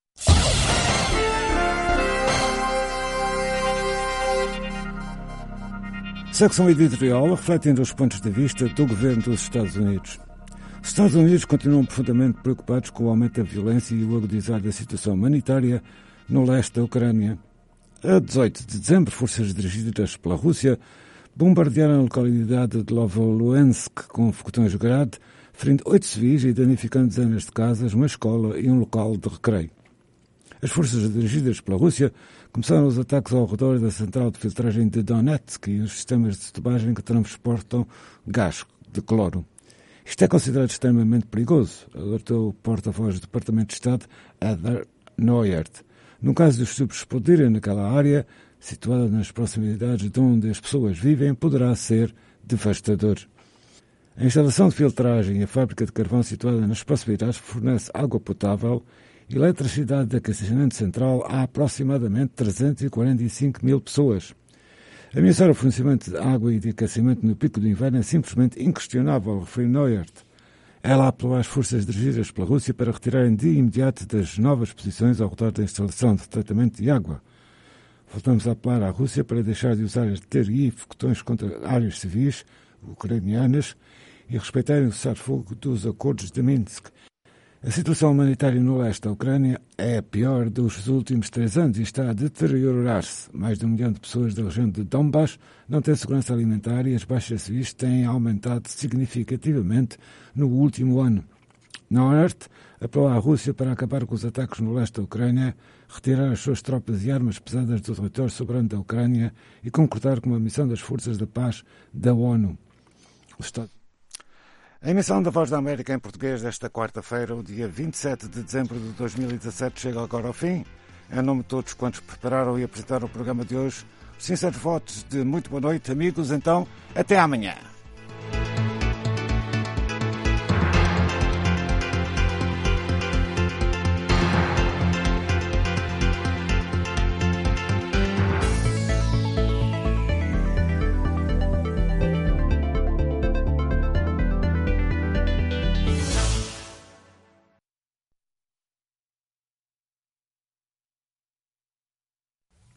Secção editorial refletindo os pontos de vista do governo dos Estados Unidos. Os Estados Unidos continuam profundamente preocupados com o aumento da violência e o agudizar da situação humanitária no leste da Ucrânia. A dezoito de dezembro, forças dirigidas pela Rússia bombardearam a localidade de Lovoluensk com foguetões Grad, ferindo oito civis e danificando dezenas de casas, uma escola e um local de recreio. As forças dirigidas pela Rússia começaram os ataques ao redor da central de filtragem de Donetsk e os sistemas de tubagem que transportam gás de cloro. Isto é considerado extremamente perigoso, alertou o porta-voz do Departamento de Estado, Heather Nauert. No caso dos tubos explodirem naquela área, situada nas proximidades de onde as pessoas vivem, poderá ser devastador. A instalação de filtragem e a fábrica de carvão situada nas proximidades fornece água potável e eletricidade de aquecimento central a aproximadamente trezentos e quarenta e cinco mil pessoas. Ameaçar o fornecimento de água e de aquecimento no pico do inverno é simplesmente inquestionável, referiu Nauert. Ela apelou às forças dirigidas pela Rússia para retirarem de imediato das novas posições ao redor da instalação de tratamento de água. Voltamos a apelar à Rússia para deixar de usar artilharia e foguetões contra áreas civis ucranianas e respeitarem o cessar-fogo dos acordos de Minsk. A situação humanitária no leste da Ucrânia é a pior dos últimos três anos e está a deteriorar-se. Mais de um milhão de pessoas da região de Donbass não têm segurança alimentar e as baixas civis têm aumentado significativamente no último ano. Nauert apelou à Rússia para acabar com os ataques no leste da Ucrânia, retirar as suas tropas e armas pesadas do território soberano da Ucrânia e concordar com a missão das forças da paz da ONU. O Estado... A emissão da Voz da América em português desta quarta-feira, o dia vinte e sete de dezembro de dois mil e dezassete, chega agora ao fim. Em nome de todos quantos prepararam e apresentaram o programa de hoje, sinceros votos de muito boa noite, amigos. Então, até amanhã.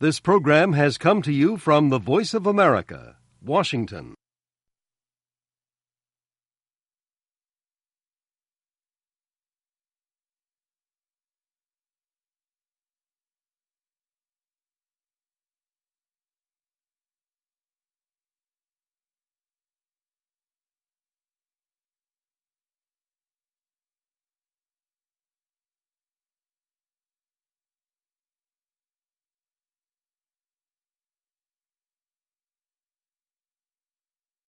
This program has come to you from the Voice of America, Washington.